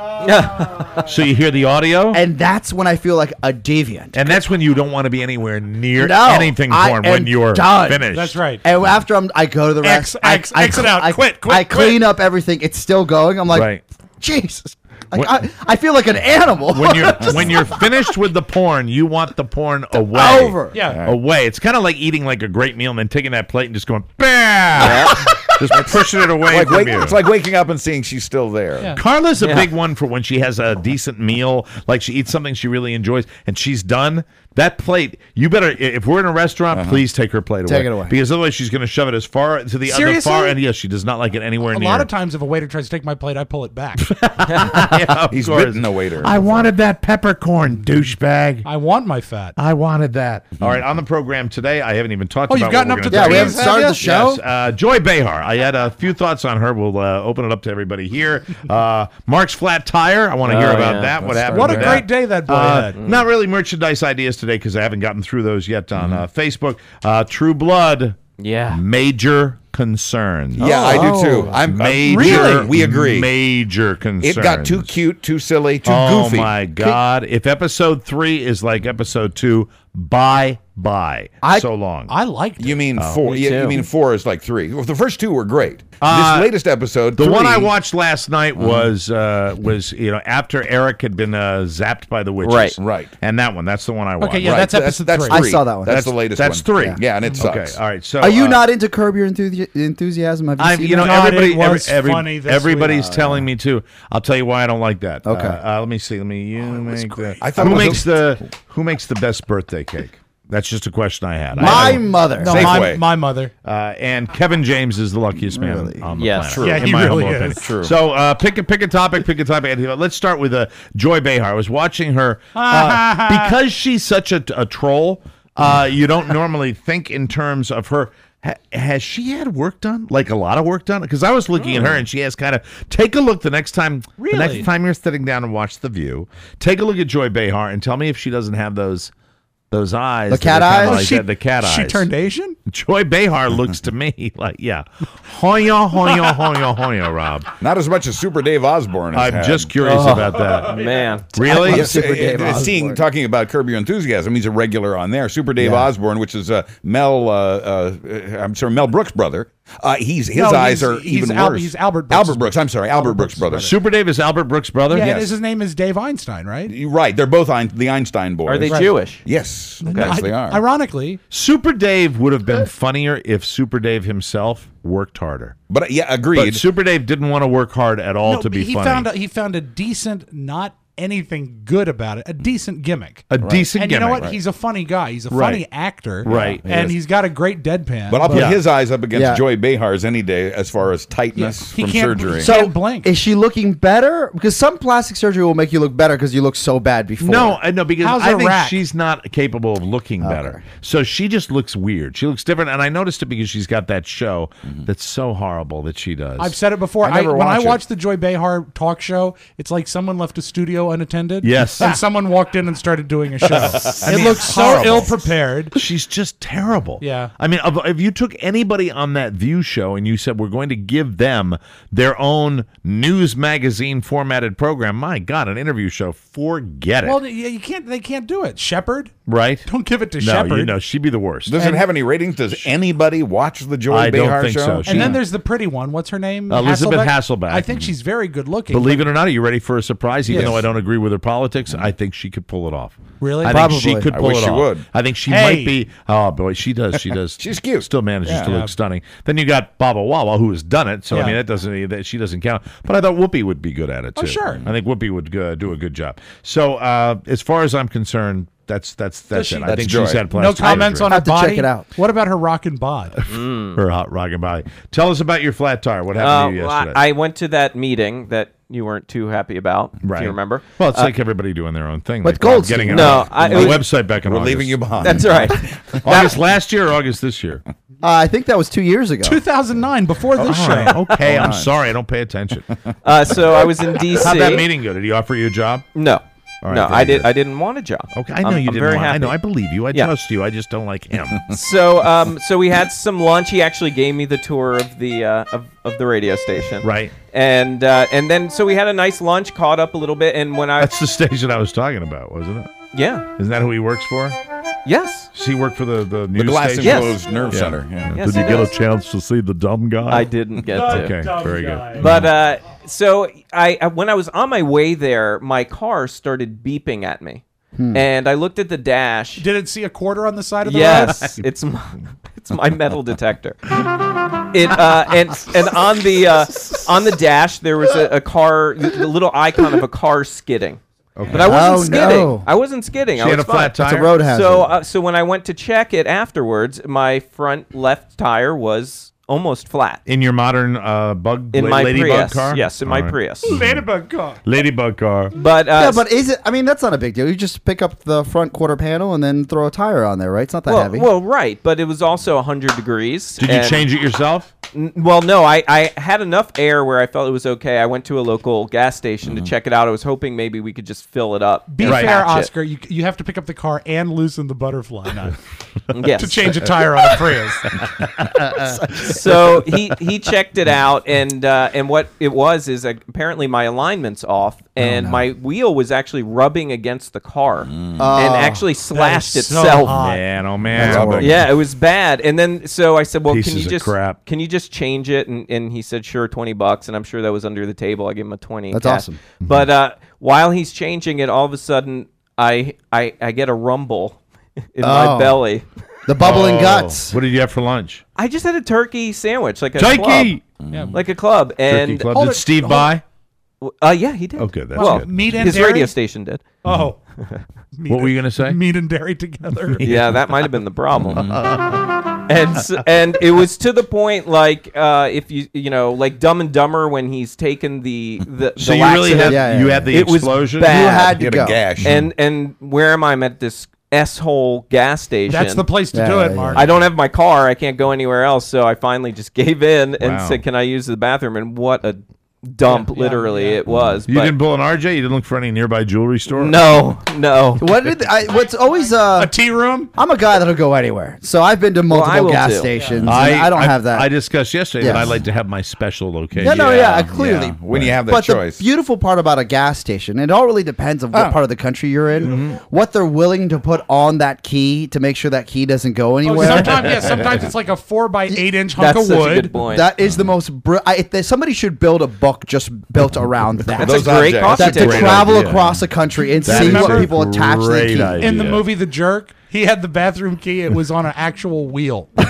So you hear the audio, and that's when I feel like a deviant. and that's when you don't want to be anywhere near No, anything I porn am when you're done. finished. That's right. And after I go to the rest, Exit out. Quit, I clean up everything. It's still going. I'm like, Right. Jesus. Like, When- I feel like an animal. When you're finished with the porn, you want the porn away. over. Yeah. Away. It's kind of like eating like a great meal and then taking that plate and just going, bam! Just pushing it away from you. It's like waking up and seeing she's still there. Yeah. Carla's a big one for when she has a decent meal, like she eats something she really enjoys, and she's done. That plate, you better, if we're in a restaurant, please take her plate away. Take it away. Because otherwise she's going to shove it as far to the other Seriously? far end. Yes, she does not like it anywhere A near. lot of times, if a waiter tries to take my plate, I pull it back. Yeah, of He's course. bitten a waiter. I wanted that peppercorn, douchebag. I want my fat. I wanted that. All right, on the program today, I haven't even talked Oh, about you've gotten what up we're to gonna Yeah, we talk haven't Have started you? the show. Yes, Joy Behar. I had a few thoughts on her. We'll open it up to everybody here. Mark's Flat Tire. I want to hear about yeah. that. What Let's happened? What a with great that. day that boy had. Not really merchandise ideas today because I haven't gotten through those yet on Facebook. True Blood. Yeah. Major concerns. Yeah, I do too. I'm Major. really. We agree. Major concerns. It got too cute, too silly, too Oh goofy. my God! If episode 3 is like episode 2, bye. So long. I liked it. You mean four? me Yeah, you too. mean 4 is like 3. Well, the first 2 were great. Uh, This latest episode, The 3, one I watched last night was after Eric had been zapped by the witches. Right. And that's the one I watched. Okay, yeah, Right, that's episode that's 3. I saw that one. That's the latest That's one. 3. Yeah, and it sucks. Okay, all right. So Are you not into Curb Your Enthusiasm? Have you I'm, seen you know, that? God, everybody, it was every- funny this everybody's week. telling me to. I'll tell you why I don't like that. Okay. Let me see. I thought Who makes the best birthday cake? That's just a question I had. My mother. No, Safeway. my mother. And Kevin James is the luckiest man on the Yes. planet. True. Yeah, in he my really humble is. opinion. True. So pick a topic. Let's start with Joy Behar. I was watching her because she's such a troll. You don't normally think in terms of her. Has she had work done? Like a lot of work done? Because I was looking at her and she has kind of. Take a look the next time. Really? The next time you're sitting down and watch The View, take a look at Joy Behar and tell me if she doesn't have those eyes. The cat eyes? Like the cat eyes. She turned Asian? Joy Behar looks to me like, hoya, hoya, hoya, hoya, Rob. Not as much as Super Dave Osborne has I'm had. just curious about that. Man. Really? Yes, Super Dave Osborne. talking about Curb Your Enthusiasm, he's a regular on there. Super Dave Osborne, which is Mel Brooks' brother. His eyes are even worse. He's Albert Brooks. Albert Brooks. I'm sorry, Albert Brooks' brother. Super Dave is Albert Brooks' brother? Yeah, Yes. his name is Dave Einstein, right? You're right. They're both the Einstein boys. Are they Jewish? Yes. Yes, they are. Ironically, Super Dave would have been funnier if Super Dave himself worked harder. But yeah, But agreed. Super Dave didn't want to work hard at all no, to be he funny. he found a decent, not anything good about it, a decent gimmick. A decent And gimmick. you know what? Right. He's a funny guy. He's a Right. funny actor. Right. And he's got a great deadpan. But I'll put his eyes up against Yeah. Joy Behar's any day as far as tightness He from can't- surgery. he So can't blink. is she looking better? Because some plastic surgery will make you look better because you look so bad before. No, because How's I her think rack? she's not capable of looking better. So she just looks weird. She looks different, and I noticed it because she's got that show that's so horrible that she does. I've said it before. I never when I watch it. watch the Joy Behar talk show, it's like someone left a studio unattended. Yes. And someone walked in and started doing a show. It mean, looks so horrible. ill prepared. She's just terrible. Yeah. I mean, if you took anybody on that View show and you said we're going to give them their own news magazine formatted program, my God, an interview show, forget it. Well, you can't. They can't do it. Shepard, right? don't give it to No, Shepard. she'd be the worst. Does it have any ratings? Does anybody watch the Joy I don't Behar think show? so. And then there's the pretty one. What's her name? Elizabeth Hasselbeck. I think she's very good looking. Believe it or not, are you ready for a surprise? Even Yes. though I don't agree with her politics, I think she could pull it off. Really? I Probably. think she could I pull wish it she off. would. I think she Hey. might be. Oh boy, she does. She does. She's cute. Still manages to Yeah. look stunning. Then you got Baba Wawa, who has done it. So I Yeah. mean, she doesn't count. But I thought Whoopi would be good at it too. Oh, sure. I think Whoopi would do a good job. So as far as I'm concerned, that's it. she- I That's think Joy. she's had No plastic comments surgery. on her Have to body. check it out. What about her rockin' bod? her hot rocking body. Tell us about your flat tire. What happened to you Well, yesterday? I went to that meeting that you weren't too happy about, if you remember. Well, it's like everybody doing their own thing. But like Goldstein- getting it No, on it the was- website back in We're August. leaving you behind. That's right. August last year or August this year? I think that was 2 years ago. 2009, before this All show. right. Okay, I'm sorry. I don't pay attention. So I was in D.C. How'd that meeting go? Did he offer you a job? No. All right, No, very I did. good. I didn't want a job. Okay, I know I'm- you I'm didn't very want. I happy. know. I believe you. I Yeah. trust you. I just don't like him. So we had some lunch. He actually gave me the tour of the of the radio station. Right. And then so we had a nice lunch, caught up a little bit, and when I That's the station I was talking about, wasn't it? yeah Isn't that who he works for? yes Does he work for the The news glass station? enclosed nerve center. Yeah. Yes, Did you he get does. a chance to see the dumb guy? I didn't get to. Okay, very good. But so I when I was on my way there, my car started beeping at me, and I looked at the dash. Did it see a quarter on the side of the Yes, it's my metal detector. It and on the dash there was a car, the little icon of a car skidding. Okay. But I wasn't Oh, skidding. no. I wasn't skidding. She I had was a flat fine. tire? It's a road hazard. So when I went to check it afterwards, my front left tire was almost flat. In your modern In my ladybug Prius. car? Yes, in my All right. Prius. Ladybug car. Ladybug car. But Yeah, but is it? I mean, that's not a big deal. You just pick up the front quarter panel and then throw a tire on there, right? It's not that heavy. well, right. But it was also 100 degrees. Did you and- change it yourself? Well, no, I had enough air where I felt it was okay. I went to a local gas station to check it out. I was hoping maybe we could just fill it up. Be and fair, patch it. Oscar. You have to pick up the car and loosen the butterfly nut Yes. to change a tire on a Prius. So he checked it out, and what it was is apparently my alignment's off, and my wheel was actually rubbing against the car and actually slashed is so itself. hot. Man, oh man. horrible. Yeah, it was bad. And then so I said, "Well, Pieces can you of just crap. can you just change it?" And he said, "Sure, $20." And I'm sure that was under the table. I gave him a 20. That's cash. awesome. But while he's changing it, all of a sudden I get a rumble in my belly. the bubbling Oh. guts. What did you have for lunch? I just had a turkey sandwich, like a Turkey! club. Yeah. Like a club. Turkey And club. hold Did it- Steve hold- buy? Yeah, he did. Oh, good. That's well, good. Meat and his dairy? radio station did. Oh. What were you going to say? Meat and dairy together. Yeah, that might have been the problem. And it was to the point like if you know like Dumb and Dumber when he's taken the So the you really laxative. had Yeah, you yeah, had the It was explosion? bad. You had You to had a go. gash. And where am I? I'm at this S-hole gas station. That's the place to do it, Mark. I don't have my car. I can't go anywhere else. So I finally just gave in and Wow. said, can I use the bathroom? And what a dump, literally, it was. You But didn't pull an RJ? You didn't look for any nearby jewelry store? No. What's always a tea room? I'm a guy that'll go anywhere, so I've been to multiple gas stations. and I don't have that. I discussed yesterday that Yes. I like to have my special location. Clearly. When you have that but choice. the beautiful part about a gas station, it all really depends on what part of the country you're in, what they're willing to put on that key to make sure that key doesn't go anywhere. Sometimes it's like a 4x8 inch hunk of wood. That is the most. Somebody should build a book just built around that. That's a great coffee That to table. travel idea. across the country and That see is what a people attach to the great key. idea. In the movie The Jerk, he had the bathroom key. It was on an actual wheel. But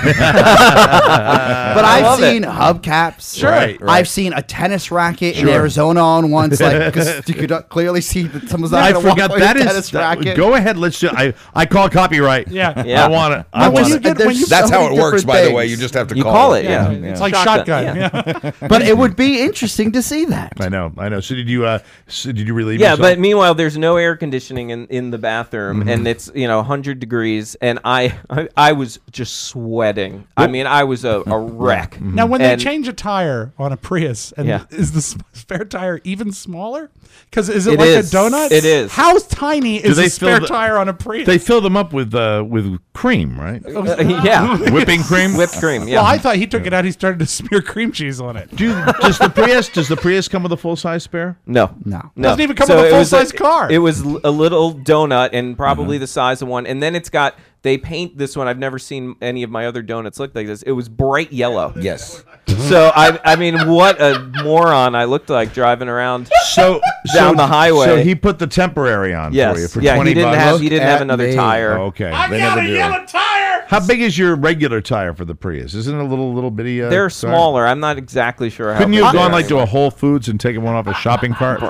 I've seen hubcaps. Sure. Right. I've seen a tennis racket in Sure. Arizona on once, because you could clearly see that someone's not I going to walk forgot away that with a is. tennis racket. Go ahead. Let's do. I call copyright. Yeah. I want it. I But when want you it. get- there's That's so how many it works, different by the way. things. You just have to You call, call it, Yeah. yeah. It's like Shotgun, shotgun. But it would be interesting to see that. I know. So did you? Did you relieve Yeah, yourself? but meanwhile, there's no air conditioning in the bathroom, and it's 100 degrees, and I was just sweating. I mean, I was a wreck. Now, when they And- change a tire on a Prius, and Yeah. is the spare tire even smaller? Because is it It like is. a donut? It is. How tiny is they a spare fill the- tire on a Prius? They fill them up with cream, right? yeah, Whipping cream. whipped cream. Yeah. Well, I thought he took it out. He started to smear cream cheese on it. Does the Prius come with a full size spare? No. Doesn't even come So with a it was full-size car. It was a little donut and probably the size of one. And then it's got, they paint this one. I've never seen any of my other donuts look like this. It was bright yellow. Yes. So, I mean, what a moron I looked like driving around down the highway. So he put the temporary on Yes. for you for Yeah, he 20 didn't bucks. have- he didn't have another tire. Oh, okay. I They got never a do. yellow tire. How big is your regular tire for the Prius? Isn't it a little bitty? They're tire? smaller. I'm not exactly sure how Couldn't you big have they gone are like to anymore. a Whole Foods and taken one off a shopping cart?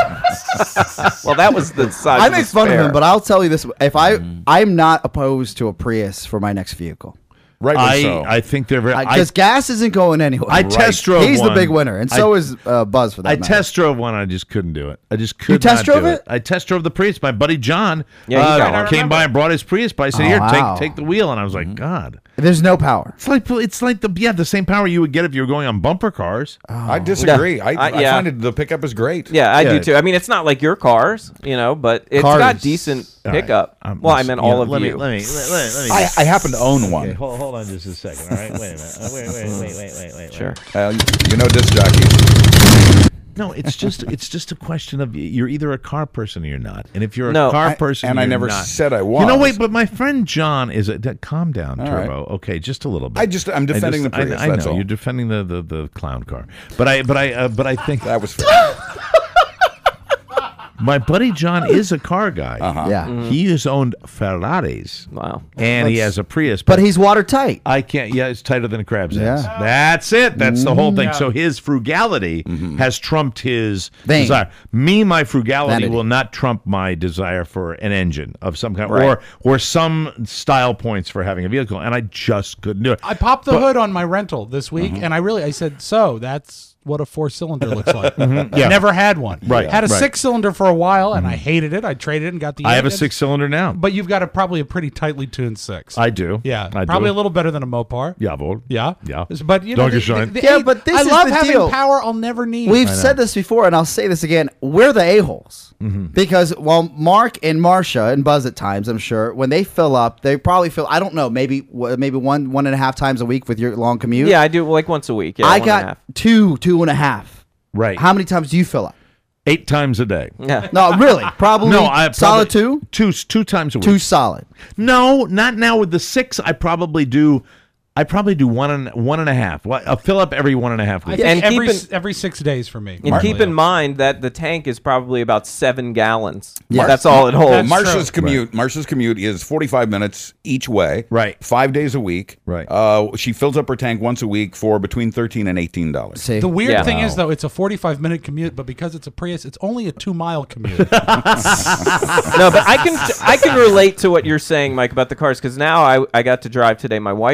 Well, that was the size I of the make fun of spare. him, but I'll tell you this: if I'm not opposed to a Prius for my next vehicle. Rightly so. I think they're very. Because gas isn't going anywhere. I test drove He's one. the big winner, and so is Buzz for that I matter. test drove one. I just couldn't do it. I just could test not drove do it? I test drove the Prius. My buddy John Yeah, you got one. came by and brought his Prius by. I said, Oh, "Here, wow. take the wheel." And I was like, "God, There's no power. it's like the same power you would get if you were going on bumper cars." I disagree. Yeah. I Yeah. find the pickup is great. Yeah, I Yeah. do too. I mean, it's not like your cars, but it's Cars. got decent All right. pickup. Well, I meant all of let you. Me, let me. I happen to own one. Okay, hold on just a second. All right, wait a minute. Wait. Sure. You know disc jockeys. No, it's just a question of you're either a car person or you're not. And if you're No, a car person, and I you're never not. said I was. You know, wait, but my friend John is a. Calm down, All Turbo. Okay, just a little bit. I'm defending the Prius. I that's know all. you're defending the clown car, but I think That was fair. my buddy John is a car guy. Yeah. He has owned Ferraris. Wow. And he has a Prius, But he's watertight. I can't. Yeah, it's tighter than a crab's ass. Yeah. That's it. That's the whole thing. Yeah. So his frugality has trumped his Vain. desire. My frugality Vanity. will not trump my desire for an engine of some kind, Right. or some style points for having a vehicle, and I just couldn't do it. I popped the hood on my rental this week, and I said, so that's what a 4-cylinder looks like. Yeah. Never had one. Right, Had a right. 6-cylinder for a while, and I hated it. I traded it and got the. I have a engine. 6-cylinder now. But you've got probably a pretty tightly tuned 6. I do. Yeah, I probably do. a little better than a Mopar. Jawohl. Yeah, Yeah. But you know, Dankeschön. Yeah, but this I is love the having deal. power I'll never need. We've said this before, and I'll say this again. We're the a-holes. Because while Mark and Marcia and Buzz at times, I'm sure, when they fill up, they probably fill, I don't know, maybe one and a half times a week with your long commute. Yeah, I do like once a week. Yeah, I 1.5. got two and a half. Right. How many times do you fill up? 8 times a day. Yeah. No, really. Probably No, I solid probably, two? two times a week. Two solid. No, not now with the 6. I probably do one and a half. A fill up every 1.5 weeks. And every 6 days for me. And keep in mind that the tank is probably about 7 gallons. Mar- That's all it holds. That's Marcia's true. commute. Marcia's commute is 45 minutes each way. Right. 5 days a week. Right. She fills up her tank once a week for between $13 and $18. See? The weird Yeah. thing is, though, it's a 45-minute commute, but because it's a Prius, it's only a 2-mile commute. No, but I can relate to what you're saying, Mike, about the cars, because now I got to drive today my wife's car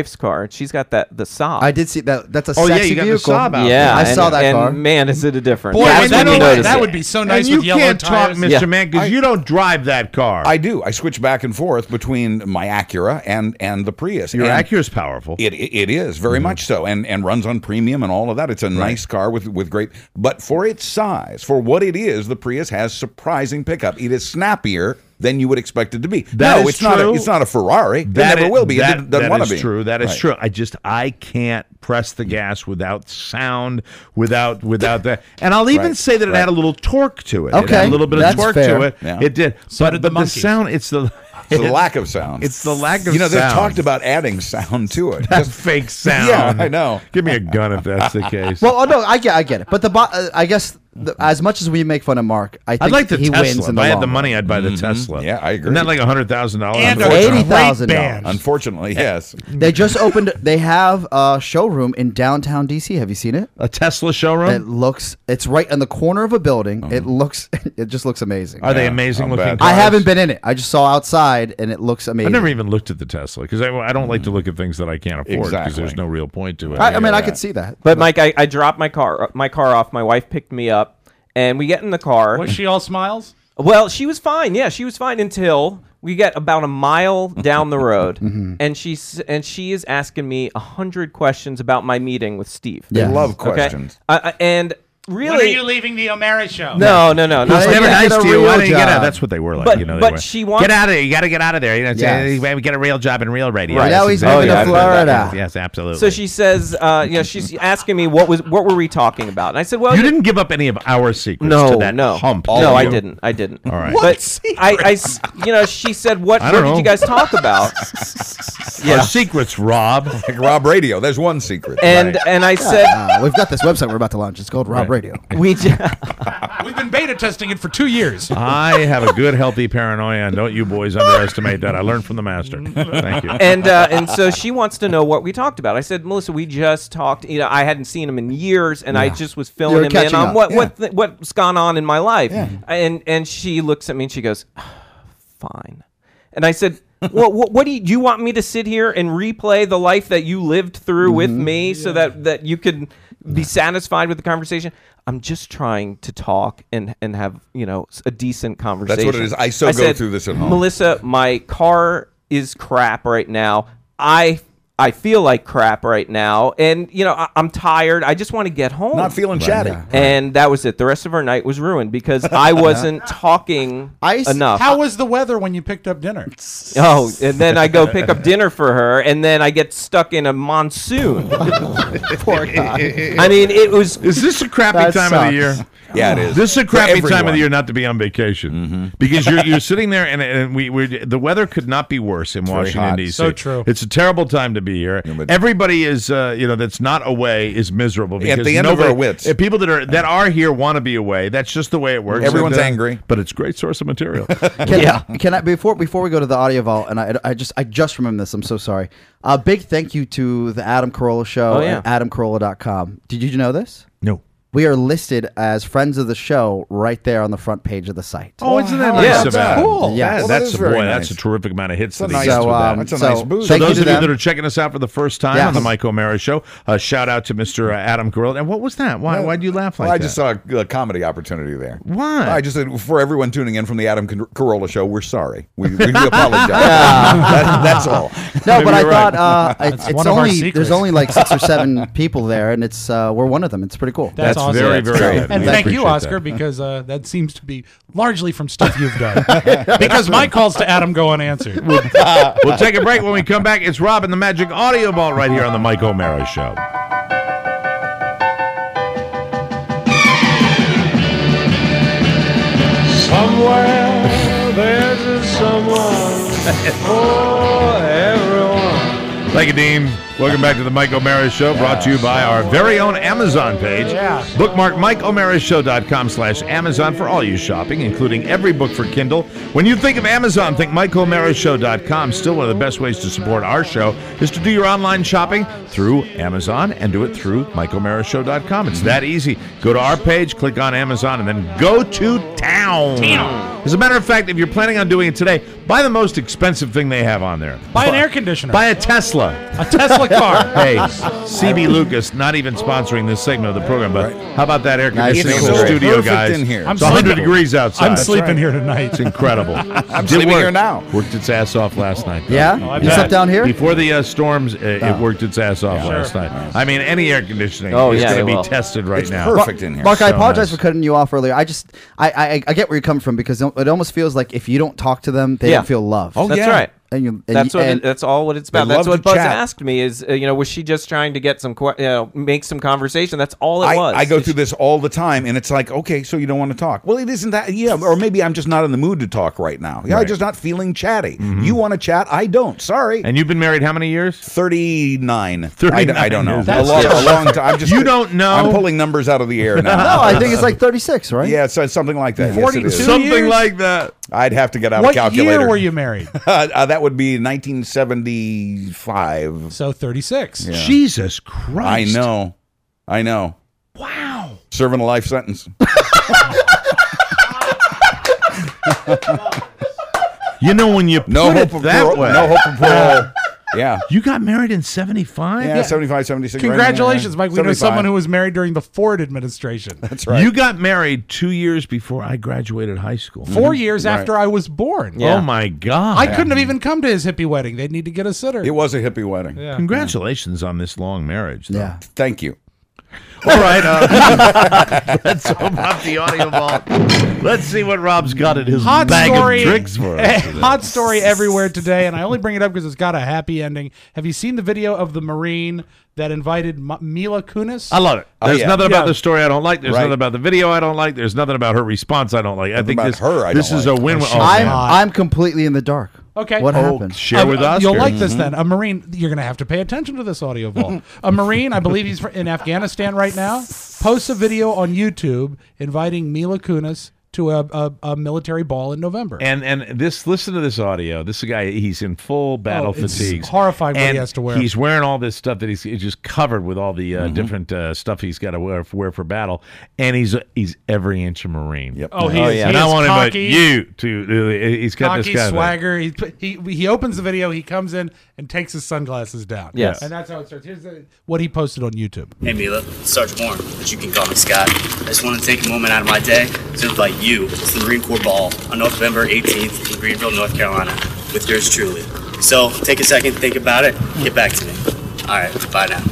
But she's got the Saab. I did see that. That's a Oh, yeah, sexy you got the vehicle. Saab out Yeah, I saw that and car. Man, is it a difference? Boy, That's when you notice that it. would be so nice and with you yellow can't tires. talk, Mr. Man, because you don't drive that car. I do. I switch back and forth between my Acura and the Prius. Your And Acura's powerful. It is very much so, and runs on premium and all of that. It's a nice car with great. But for its size, for what it is, the Prius has surprising pickup. It is snappier than you would expect it to be. That is it's not. true. It's not a Ferrari. It That never will be. That, It doesn't that want is to be. true. That is Right. true. I can't press the gas without sound, without that. And I'll even Right. say that it had a little torque to it. It Okay, had a little bit of that's torque fair. to it. Yeah. It did. So but did the the monkeys. sound. It's the It's the lack of sound. It's the lack of You know, they've sound. talked about adding sound to it. That fake sound. Yeah, I know. Give me a gun if that's the case. Well, no, I get it. But I guess as much as we make fun of Mark, I think I'd like the he Tesla. wins in If the I had long the run. money, I'd buy the Tesla. Yeah, I agree. Isn't that like $100,000? And $80,000. $80,000 band. Unfortunately, yes. They just opened. They have a showroom in downtown DC. Have you seen it? A Tesla showroom? It looks. It's right in the corner of a building. It looks. It just looks amazing. Are they Yeah, amazing I'll looking bet. cars? I haven't been in it. I just saw outside, and it looks amazing. I've never even looked at the Tesla because I don't like to look at things that I can't afford because Exactly. there's no real point to it. I mean, I could see that. But Mike, I dropped my car off. My wife picked me up, and we get in the car. Was she all smiles? Well, she was fine. Yeah, she was fine until we get about a mile down the road, and she is asking me 100 questions about my meeting with Steve. They Yeah. love Okay? questions. And really, When are you leaving the O'Mara show? no. Why It's don't never you nice get a to you. real Why don't you get job? out? That's what they were like. But- you know, they but were, she wants- get out of there. You got to get out of there. You know, Yes. we get a real job in real radio. Right. That's Now he's exactly moving to what it is. Florida. Yes, absolutely. So she says, she's asking me what were we talking about, and I said, well, you didn't give up any of our secrets no, to that no, hump. no, did I you? didn't. I didn't. All right. But she said, what I don't did know. you guys talk about? Our secrets, Rob. Like Rob Radio. There's one secret. And I said, We've got this website we're about to launch. It's called Rob Radio. we We've been beta testing it for 2 years. I have a good, healthy paranoia, and don't you boys underestimate that. I learned from the master. Thank you. and so she wants to know what we talked about. I said, Melissa, we just talked. You know, I hadn't seen him in years, and I just was filling You're him in catching on up. what's gone on in my life. And she looks at me and she goes, fine. And I said, well, what do you want me to sit here and replay the life that you lived through with me so that you could be satisfied with the conversation? I'm just trying to talk and have, a decent conversation. That's what it is. I go said, through this at home. Melissa, my car is crap right now. I feel like crap right now, and I'm tired. I just want to get home. Not feeling chatty. And that was it. The rest of our night was ruined because I wasn't talking enough. How was the weather when you picked up dinner? Oh, and then I go pick up dinner for her, and then I get stuck in a monsoon. Poor guy. I mean, it was. Is this a crappy That time of the sucks. year? Yeah, it is. This is a For crappy time of everyone. the year not to be on vacation because you're sitting there and the weather could not be worse in Washington hot. D.C. So true. It's a terrible time to be here. but- Everybody is that's not away is miserable because the end of nobody, our wits. People that are here want to be away. That's just the way it works. Everyone's And, angry. but it's a great source of material. Can I before we go to the audio vault, and I just remember this. I'm so sorry. A big thank you to the Adam Carolla Show Oh, yeah. at AdamCarolla.com. Did you know this? No. We are listed as friends of the show right there on the front page of the site. Oh, isn't that how nice nice of of Adam? Cool. Yeah. Well, that's that is very boy. nice. That's a terrific amount of hits that he nice- gets So, with that. That's a nice boost. So thank you those to of you them. that are checking us out for the first time Yes. on the Mike O'Mara Show, shout out to Mr. Adam Carolla. And what was that? Why'd you laugh like Well, I that? just saw a comedy opportunity there. Why? I just said, for everyone tuning in from the Adam Carolla Show, we're sorry. We apologize. That's all. No, but I You're right. thought That's it's one of our only secrets. there's only like 6 or 7 people there, and it's we're one of them. It's pretty cool. That's awesome. very, That's very great. good. And We thank you, appreciate Oscar, that. because that seems to be largely from stuff you've done. Because my calls to Adam go unanswered. We'll take a break. When we come back, it's Rob and the Magic Audio Vault right here on the Mike O'Mara Show. Somewhere there's a someone for everyone. Thank you, Dean. Welcome back to the Mike O'Mara Show, brought to you by our very own Amazon page. Yeah. Bookmark MikeO'MaraShow.com/Amazon for all your shopping, including every book for Kindle. When you think of Amazon, think MikeO'MaraShow.com. Still one of the best ways to support our show is to do your online shopping through Amazon and do it through MikeO'MaraShow.com. It's that easy. Go to our page, click on Amazon, and then go to town. As a matter of fact, if you're planning on doing it today, buy the most expensive thing they have on there. Buy an air conditioner. Buy a Tesla. A Tesla car. Hey, CB Lucas, not even sponsoring this segment of the program, but how about that air conditioning in the studio, perfect guys? in here. It's 100 degrees outside. I'm sleeping here tonight. It's incredible. I'm sleeping here now. Worked its ass off last night. Though. Yeah? You slept down here? Before the storms, it worked its ass off last night. I mean, any air conditioning is going to be tested right now. Perfect in here. Mark, I apologize for cutting you off earlier. I get where you're coming from because it almost feels like if you don't talk to them, they don't feel loved. Oh, that's right. And that's all what it's about. They That's love what to Buzz chat. asked me is, was she just trying to get some, make some conversation? That's all it was. I go through this all the time, and it's like, okay, so you don't want to talk. Well, it isn't that, or maybe I'm just not in the mood to talk right now. Yeah, I'm just not feeling chatty. You want to chat? I don't. Sorry. And you've been married how many years? 39. 39 I don't know. years. A long time. You don't know? I'm pulling numbers out of the air now. No, I think it's like 36, right? Yeah, it's something like that. 42 yes, it is. Something like that. I'd have to get out a What calculator. year were you married? That would be 1975. So 36. Yeah. Jesus Christ. I know. Wow. Serving a life sentence. You know, when you No put hope it of that parole. way. No hope of parole. Yeah. You got married in 75? Yeah, 75, 76. Congratulations, Mike. We know 75. someone who was married during the Ford administration. That's right. You got married 2 years before I graduated high school. 4 years after I was born. Oh, my God. I couldn't have even come to his hippie wedding. They'd need to get a sitter. It was a hippie wedding. Yeah. Congratulations on this long marriage. Though. Yeah. Thank you. All right. Let's open up the audio vault. Let's see what Rob's got in his bag of tricks for us today. Hot story everywhere today, and I only bring it up because it's got a happy ending. Have you seen the video of the Marine that invited Mila Kunis? I love it. There's nothing about Yeah. the story I don't like. There's Right. nothing about the video I don't like. There's nothing about her response I don't like. I think about her I this don't is like. a win-win. Oh, I'm completely in the dark. Okay. What happened? Share with us. You'll like this then. A Marine, you're going to have to pay attention to this audio vault. A Marine, I believe he's in Afghanistan right now, posts a video on YouTube inviting Mila Kunis to a military ball in November. And this, listen to this audio. This guy, he's in full battle it's fatigues. horrifying what he And has to wear. He's wearing all this stuff that he's just covered with all the different stuff he's got to wear for battle, and he's every inch a Marine. Yep. Oh, he Oh is, yeah. he And I is want to invite cocky, you to. He's got cocky this guy. swagger. He opens the video. He comes in and takes his sunglasses down. Yes. And that's how it starts. Here's what he posted on YouTube. Hey Mila, Sergeant Warren, but you can call me Scott. I just want to take a moment out of my day to invite you to the Marine Corps Ball on November 18th in Greenville, North Carolina, with yours truly. So take a second, think about it, get back to me. All right, bye now.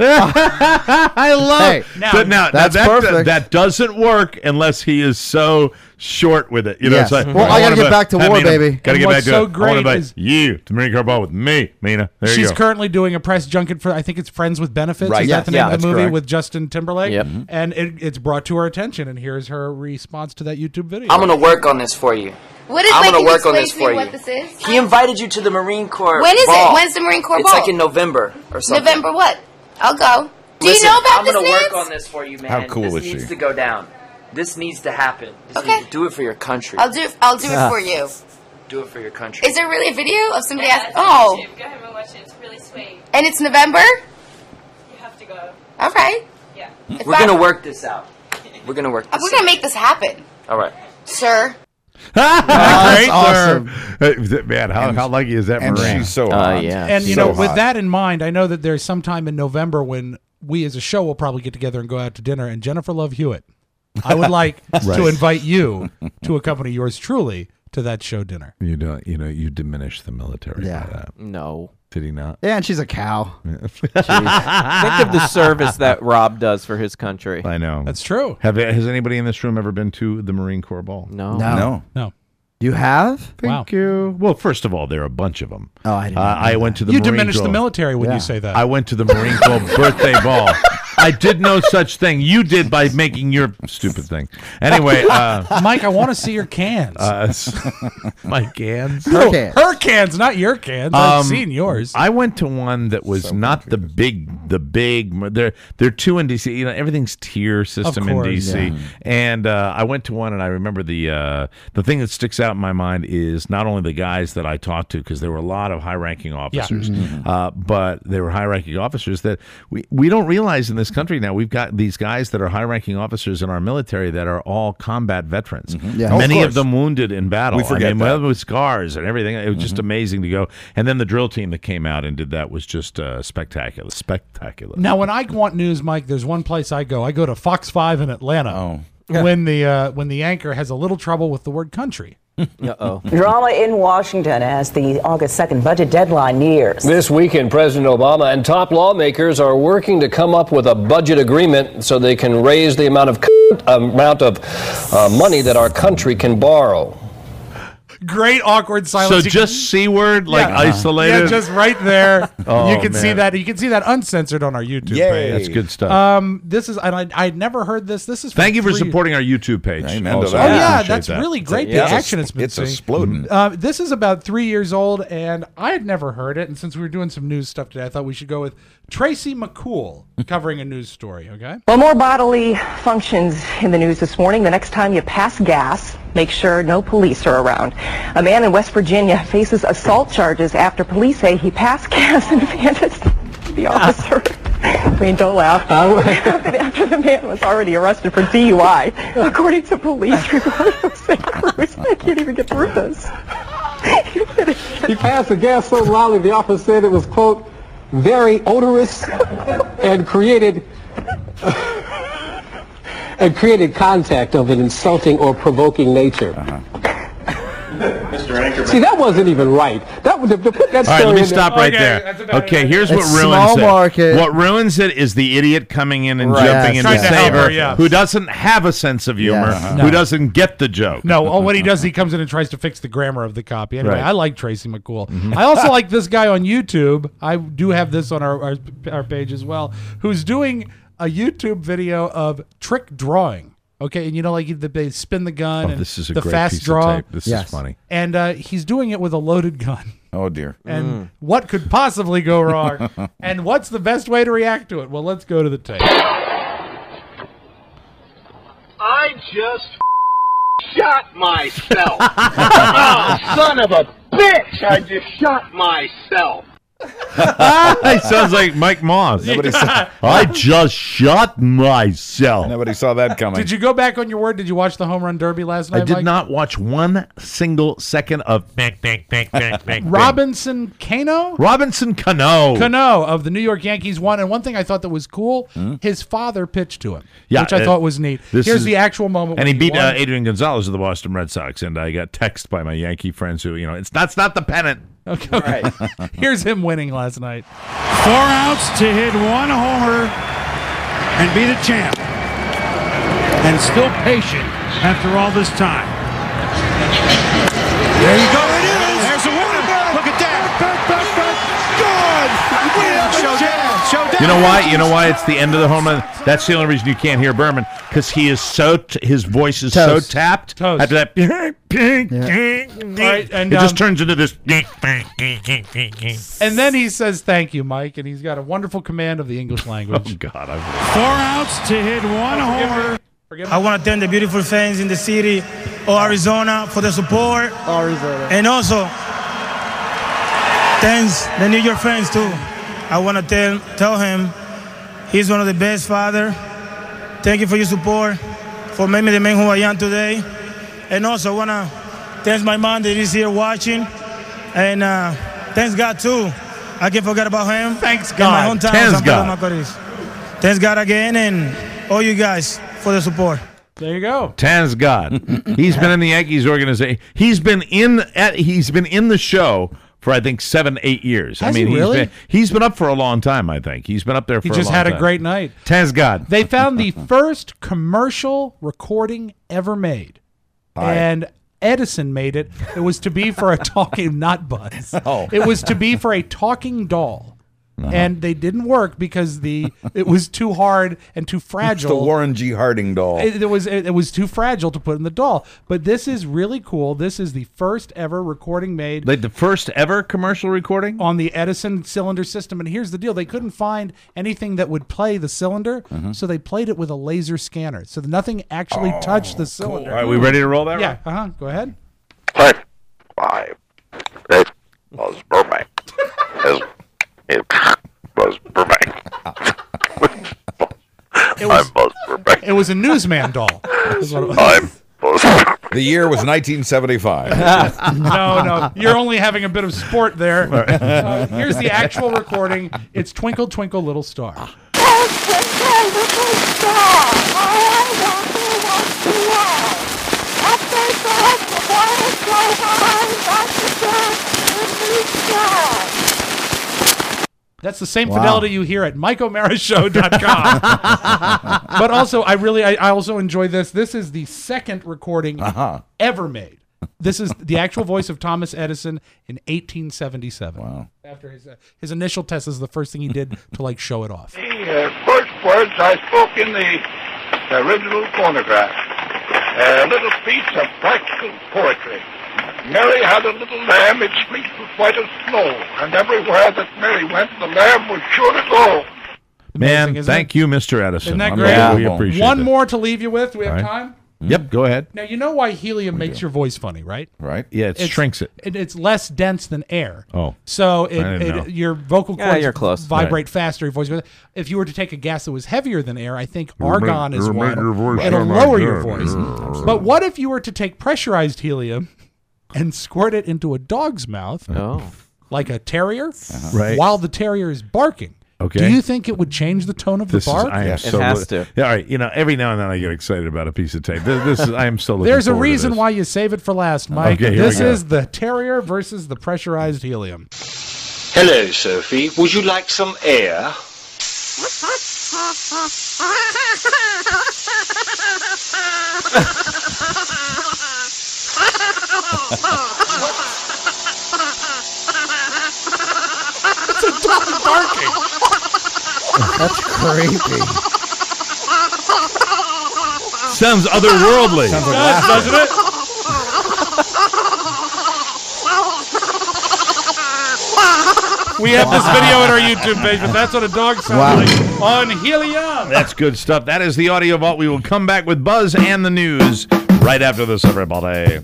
I love it. Now, that's perfect. That doesn't work unless he is so short with it. You know, Yes. it's like, Well, I gotta get back to war, baby. Gotta And get what's back to so it. I great want to invite is- you to Marine Corps Ball with me, Mina. There you She's go. currently doing a press junket for, I think it's Friends with Benefits. Right. Is Yeah, that the name of that's the movie correct. with Justin Timberlake? Yep. And it's brought to her attention, and here's her response to that YouTube video. I'm gonna work on this for you. What is I'm like, gonna can you work on explain this to me for you. what this is? He invited you to the Marine Corps. When is ball. it? When's the Marine Corps It's ball? like in November or something. November what? I'll go. Do Listen, you know about I'm this, gonna work Nance? on this for you, man. How cool this is needs she? to go down. This needs to happen. This Okay. needs to do it for your country. I'll do it for you. Do it for your country. Is there really a video of somebody asking? Oh. Go ahead and watch it. It's really sweet. And it's November? You have to go. All right. Yeah. If We're gonna work this out. We're gonna work this We're going to make this happen, All right. sir. Great, awesome. Man, how lucky is that And Marine? she's so hot. Yeah. And, you So know, with hot. that in mind, I know that there's some time in November when we as a show will probably get together and go out to dinner, and Jennifer Love Hewitt, I would like to invite you to accompany yours truly to that show dinner. You don't, you diminish the military Yeah. by that. No. Did he not? Yeah, and she's a cow. Think of the service that Rob does for his country. I know. That's true. Has anybody in this room ever been to the Marine Corps Ball? No. No. You have? Thank you. Well, first of all, there are a bunch of them. Oh, I didn't know I went to the You Marine diminish the Corps. military when you say that. I went to the Marine Corps birthday ball. I did no such thing. You did by making your stupid thing. Anyway, Mike, I want to see your cans. my cans. Her cans, not your cans. I've seen yours. I went to one that was not the big. They're two in DC. You know, everything's tier system in course, DC. yeah. And I went to one, and I remember the thing that sticks out in my mind is not only the guys that I talked to, because there were a lot of high-ranking officers, but they were high-ranking officers that we don't realize in this country now, we've got these guys that are high-ranking officers in our military that are all combat veterans. Yeah. Many Of of them wounded in battle. We forget that. with scars and everything. It was just amazing to go. And then the drill team that came out and did that was just spectacular. Spectacular. Now, when I want news, Mike, there's one place I go. I go to Fox 5 in Atlanta. Oh. When the anchor has a little trouble with the word country. Uh-oh. Drama in Washington as the August 2nd budget deadline nears. This weekend, President Obama and top lawmakers are working to come up with a budget agreement so they can raise the amount of money that our country can borrow. Great awkward silence. So just C-word, like isolated? Yeah, just right there. Oh, you can man. see that. You can see that uncensored on our YouTube page. That's good stuff. This is, and I'd never heard this. This is. Thank you for supporting our YouTube page. Amen also. to Oh that. I yeah, appreciate that's that. really great. Yeah. The action it's been It's seeing. exploding. This is about 3 years old, and I had never heard it. And since we were doing some news stuff today, I thought we should go with Tracy McCool covering a news story. Okay. Well, more bodily functions in the news this morning. The next time you pass gas, make sure no police are around. A man in West Virginia faces assault charges after police say he passed gas and handed the officer. I mean, don't laugh. After the man was already arrested for DUI, according to police reports from St. Cruz. I can't even get through this. He passed the gas so loudly the officer said it was, quote, very odorous and created contact of an insulting or provoking nature. Mr. Anchorman. See, that wasn't even right. That would have put that All right, story let me in stop there. right there. Okay, here's what It's ruins small it. market. What ruins it is the idiot coming in and Right. jumping in Trying to to save help her, her, yeah. who doesn't have a sense of humor, Yeah. who doesn't get the joke. No, what he does, he comes in and tries to fix the grammar of the copy. Anyway, Right. I like Tracy McCool. I also like this guy on YouTube. I do have this on our page as well, who's doing a YouTube video of trick drawing. Okay, and you know, like they spin the gun and This is a the great fast piece draw. of tape. This is funny. And he's doing it with a loaded gun. Oh, dear. And what could possibly go wrong? And what's the best way to react to it? Well, let's go to the tape. I just shot myself. Oh, son of a bitch! I just shot myself. He sounds like Mike Moss. Nobody saw, I just shot myself. nobody saw that coming. Did you go back on your word? Did you watch the Home Run Derby last night, I did Mike? not watch one single second of bang, bang, bang, bang, bang. Robinson Cano? Robinson Cano. Cano of the New York Yankees won, and one thing I thought that was cool, his father pitched to him, Yeah, which I thought was neat. this Here's is- the actual moment. And when he beat won. Adrian Gonzalez of the Boston Red Sox, and I got text by my Yankee friends who, it's not the pennant. Okay. Here's him winning last night. 4 outs to hit 1 homer and be the champ. And still patient after all this time. There you go. It is. There's a winner. Look at that. Good. You know why it's the end of the home run? That's the only reason you can't hear Berman, because he is his voice is Toast. so tapped. Toast. After that, right, and, it just turns into this. And then he says, "Thank you, Mike," and he's got a wonderful command of the English language. Oh God! 4 outs to hit 1 homer. I want to thank the beautiful fans in the city of Arizona for the support. Arizona. And also, thanks the New York fans too. I want to tell him he's one of the best father. Thank you for your support, for making me the man who I am today. And also, I want to thank my mom that is here watching. And thanks God too. I can't forget about him. Thanks In God. my hometown, Thanks San Pedro God. Macorís. Thanks God again, and all you guys for the support. There you go. Tans God. He's been in the Yankees organization. He's been in the show for I think 7-8 years. Has he really? He's been up for a long time. I think he's been up there for. He just a long had time. a great night. Tans God. They found the first commercial recording ever made. And Edison made it. It was to be for a talking, not Buzz. Oh. It was to be for a talking doll. And they didn't work because it was too hard and too It's fragile. the Warren G. Harding doll. It was too fragile to put in the doll. But this is really cool. This is the first ever recording made Like the first ever commercial recording on the Edison cylinder system. And here's the deal. They couldn't find anything that would play the cylinder, so they played it with a laser scanner. So nothing actually touched the cylinder. All right, we ready to roll that? Yeah, go ahead. Hey, it was Burbank. It was Burbank. was a newsman doll. That's what it was. I'm Buzz. The year was 1975. No, you're only having a bit of sport there. Here's the actual recording. It's Twinkle, Twinkle, Little Star. That's the same fidelity you hear at MikeO'MaraShow.com. But also, I also enjoy this. This is the second recording ever made. This is the actual voice of Thomas Edison in 1877. Wow. After his initial test, this is the first thing he did to like show it off. The first words I spoke in the original phonograph. A little piece of practical poetry. Mary had a little lamb, its fleece was white as snow, and everywhere that Mary went, the lamb was sure to go. Man, thank you, Mr. Edison. Isn't that great? We appreciate One it. more to leave you with. Do we have time? Yep, go ahead. Now, you know why helium makes your voice funny, right? Right. Yeah, it shrinks it. It's less dense than air. Oh. So didn't know. your vocal Yeah, cords you're close. vibrate faster. Your voice goes. If you were to take a gas that was heavier than air, I think argon is it'll one. make your voice It'll sound lower like your that. voice. Yeah. But what if you were to take pressurized helium and squirt it into a dog's mouth, like a terrier, Right. while the terrier is barking? Okay. Do you think it would change the tone of the bark? I am so has to. Yeah, all right. You know, every now and then I get excited about a piece of tape. This is. I am so looking There's a forward to reason this. why you save it for last, Mike. Okay, here we This go. is the terrier versus the pressurized helium. Hello, Sophie. Would you like some air? It's a dog barking. That's creepy. Sounds otherworldly. Sounds like Does, laughter. doesn't it? We have this video on our YouTube page, but that's what a dog sounds like on helium. That's good stuff. That is the audio vault. We will come back with Buzz and the news right after this, everybody.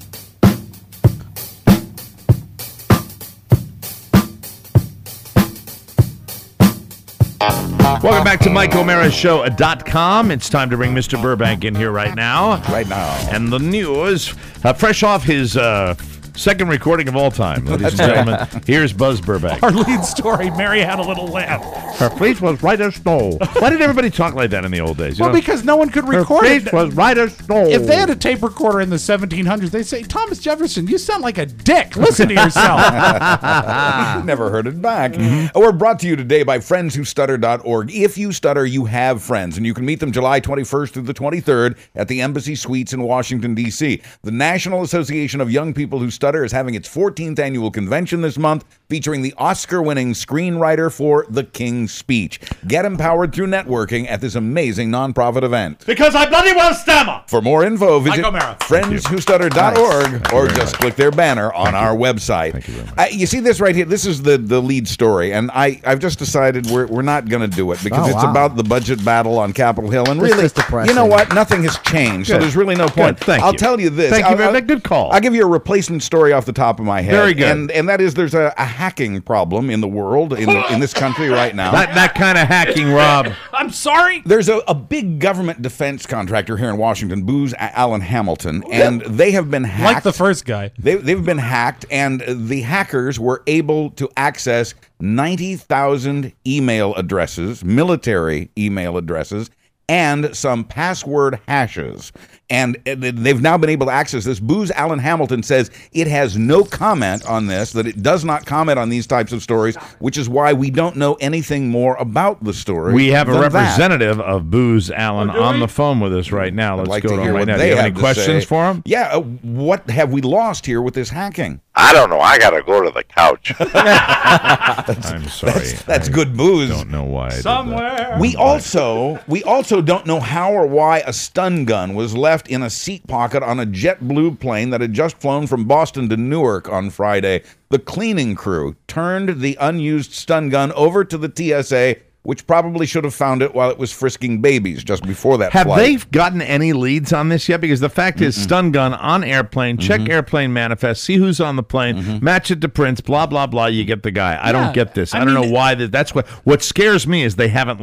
Welcome back to MikeO'MaraShow.com. It's time to bring Mr. Burbank in here right now. Right now. And the news, fresh off his second recording of all time, ladies and gentlemen. Here's Buzz Burbank. Our lead story, Mary had a little lamb. Her face was white as snow. Why did everybody talk like that in the old days? You Well, know? because no one could Her record face it. was white as snow. If they had a tape recorder in the 1700s, they'd say, Thomas Jefferson, you sound like a dick. Listen to yourself. Never heard it back. We're brought to you today by friendswhostutter.org. If you stutter, you have friends, and you can meet them July 21st through the 23rd at the Embassy Suites in Washington, D.C. The National Association of Young People Who Stutter is having its 14th annual convention this month, featuring the Oscar-winning screenwriter for The King's Speech. Get empowered through networking at this amazing nonprofit event. Because I bloody well stammer. For more info, visit Mike O'Mara. friendswhostutter.org or just click their banner on our website. Thank you very much. You see this right here? This is the lead story, and I've just decided we're not going to do it because it's about the budget battle on Capitol Hill, and This really, is depressing. you know what? Nothing has changed, so Good. there's really no point. Good. Thank I'll you. tell you this. Thank you very much. Good call. I'll give you a replacement story off the top of my head. Very good. And that is there's a hacking problem in the world, in this country right now. Not that kind of hacking, Rob. I'm sorry. There's a big government defense contractor here in Washington, Booz Allen Hamilton, and they have been hacked. Like the first guy. They've been hacked, and the hackers were able to access 90,000 email addresses, military email addresses, and some password hashes. And they've now been able to access this. Booz Allen Hamilton says it has no comment on this, that it does not comment on these types of stories, which is why we don't know anything more about the story. We have a than that. representative of Booz Allen on the phone with us right now. I'd Let's like go to to hear him right what now. Do they you have have any to questions say. for him? Yeah, what have we lost here with this hacking? I don't know. I gotta go to the couch. I'm sorry. That's good booze. Don't know why. I did Somewhere. We also don't know how or why a stun gun was left in a seat pocket on a JetBlue plane that had just flown from Boston to Newark on Friday. The cleaning crew turned the unused stun gun over to the TSA, which probably should have found it while it was frisking babies just before that Have flight. they gotten any leads on this yet? Because the fact is, stun gun on airplane, check airplane manifest, see who's on the plane, match it to prints, blah, blah, blah, you get the guy. I don't get this. I don't know why. That's what scares me is they haven't, like,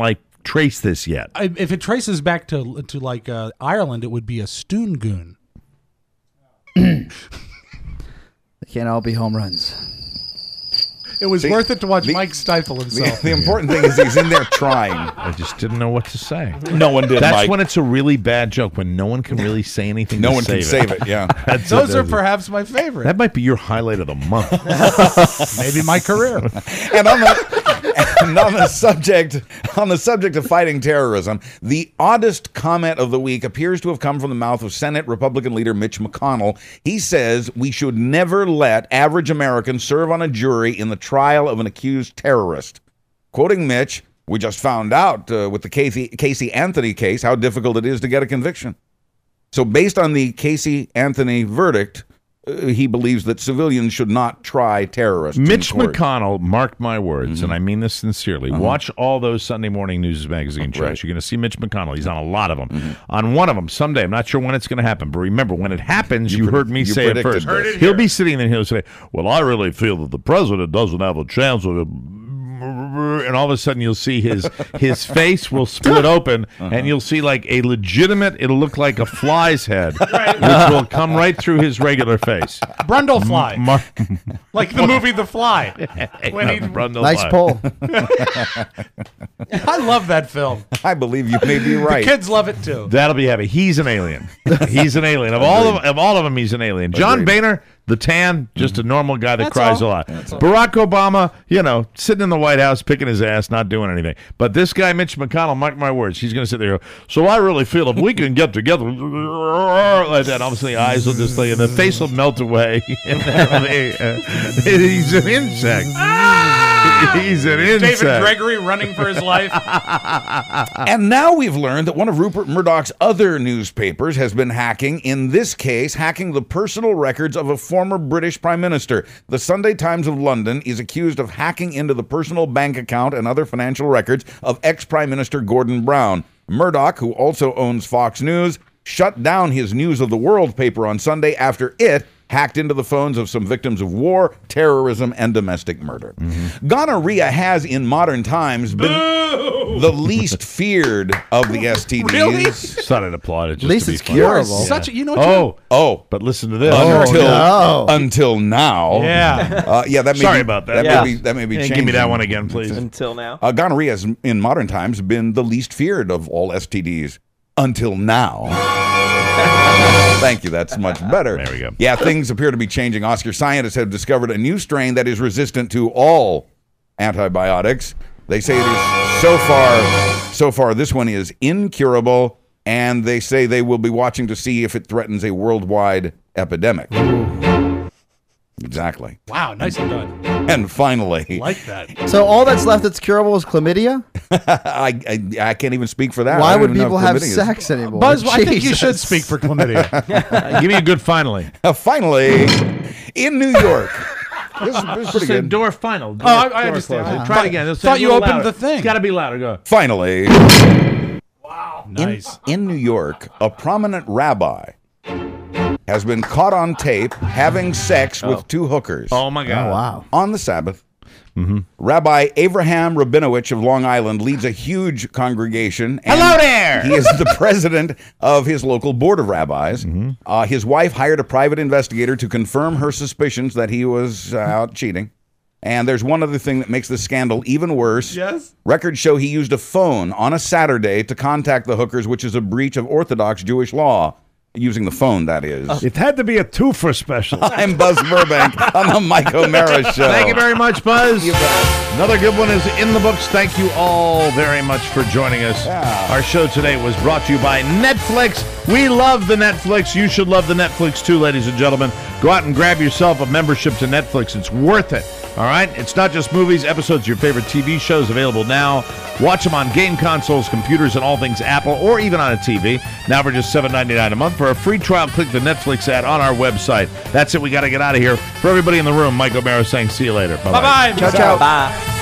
trace this yet. If it traces back to like Ireland, it would be a Stoongoon. They can't all be home runs. It was worth it to watch Mike stifle himself. The important thing is he's in there trying. I just didn't know what to say. No one did, That's Mike. when it's a really bad joke, when no one can really say anything. No to one can save it, yeah. Those are perhaps my favorite. That might be your highlight of the month. Maybe my career. And on the subject of fighting terrorism, the oddest comment of the week appears to have come from the mouth of Senate Republican leader Mitch McConnell. He says we should never let average Americans serve on a jury in the trial of an accused terrorist. Quoting Mitch, we just found out with the Casey Anthony case how difficult it is to get a conviction. So based on the Casey Anthony verdict, he believes that civilians should not try terrorists. Mitch McConnell, mark my words, and I mean this sincerely, watch all those Sunday morning news magazine shows. Right. You're going to see Mitch McConnell. He's on a lot of them. On one of them, someday, I'm not sure when it's going to happen, but remember, when it happens, you heard me say it first. He'll be sitting there and he'll say, well, I really feel that the president doesn't have a chance with and all of a sudden you'll see his face will split open, and you'll see like a legitimate, it'll look like a fly's head, which will come right through his regular face. Brundlefly. Like the movie The Fly. Nice pull. I love that film. I believe you may be right. The kids love it too. That'll be happy. He's an alien. He's an alien. Of all of them, he's an alien. John Boehner, the tan, just a normal guy that cries a lot. Barack Obama, sitting in the White House, picking his ass, not doing anything. But this guy, Mitch McConnell, mark my words, he's going to sit there and go, so I really feel if we can get together like that, obviously the eyes will just and the face will melt away. He's an insect. He's an insect. David Gregory running for his life. And now we've learned that one of Rupert Murdoch's other newspapers has been hacking, in this case, hacking the personal records of a former British Prime Minister. The Sunday Times of London is accused of hacking into the personal bank account and other financial records of ex-Prime Minister Gordon Brown. Murdoch, who also owns Fox News, shut down his News of the World paper on Sunday after it hacked into the phones of some victims of war, terrorism, and domestic murder. Gonorrhea has, in modern times, been the least feared of the STDs. Really? Started applauded. At least it's curable. But listen to this. Until now. Yeah. That may Sorry be, about that. That may be changing. Give me that one again, please. Until now. Gonorrhea has, in modern times, been the least feared of all STDs. Until now. Thank you. That's much better. There we go. Yeah, things appear to be changing. Oscar scientists have discovered a new strain that is resistant to all antibiotics. They say it is so far this one is incurable, and they say they will be watching to see if it threatens a worldwide epidemic. Exactly. Wow, nicely done. And finally, Like that. So all that's left that's curable is chlamydia? I can't even speak for that. Why I don't would even know people if have chlamydia is- sex anymore? Buzz, I think you Jesus. should speak for chlamydia. Give me a good finally. Finally, in New York. This is pretty good. Door final. I understand. Try it again. Thought you opened the thing. It's got to be louder. Go. Finally, Nice. in New York, a prominent rabbi has been caught on tape having sex with two hookers. Oh, my God. Oh, wow. On the Sabbath. Rabbi Avraham Rabinowitz of Long Island leads a huge congregation. And Hello there! He is the president of his local board of rabbis. His wife hired a private investigator to confirm her suspicions that he was out cheating. And there's one other thing that makes the scandal even worse. Yes? Records show he used a phone on a Saturday to contact the hookers, which is a breach of Orthodox Jewish law. Using the phone, that is. It had to be a twofer special. I'm Buzz Burbank on the Mike O'Mara Show. Thank you very much, Buzz. Another good one is in the books. Thank you all very much for joining us. Yeah. Our show today was brought to you by Netflix. We love the Netflix. You should love the Netflix too, ladies and gentlemen. Go out and grab yourself a membership to Netflix. It's worth it. All right? It's not just movies, episodes of your favorite TV shows available now. Watch them on game consoles, computers, and all things Apple, or even on a TV. Now for just $7.99 a month. For a free trial, click the Netflix ad on our website. That's it. We got to get out of here. For everybody in the room, Mike O'Mara saying see you later. Bye-bye. Bye-bye. Ciao, ciao. Bye.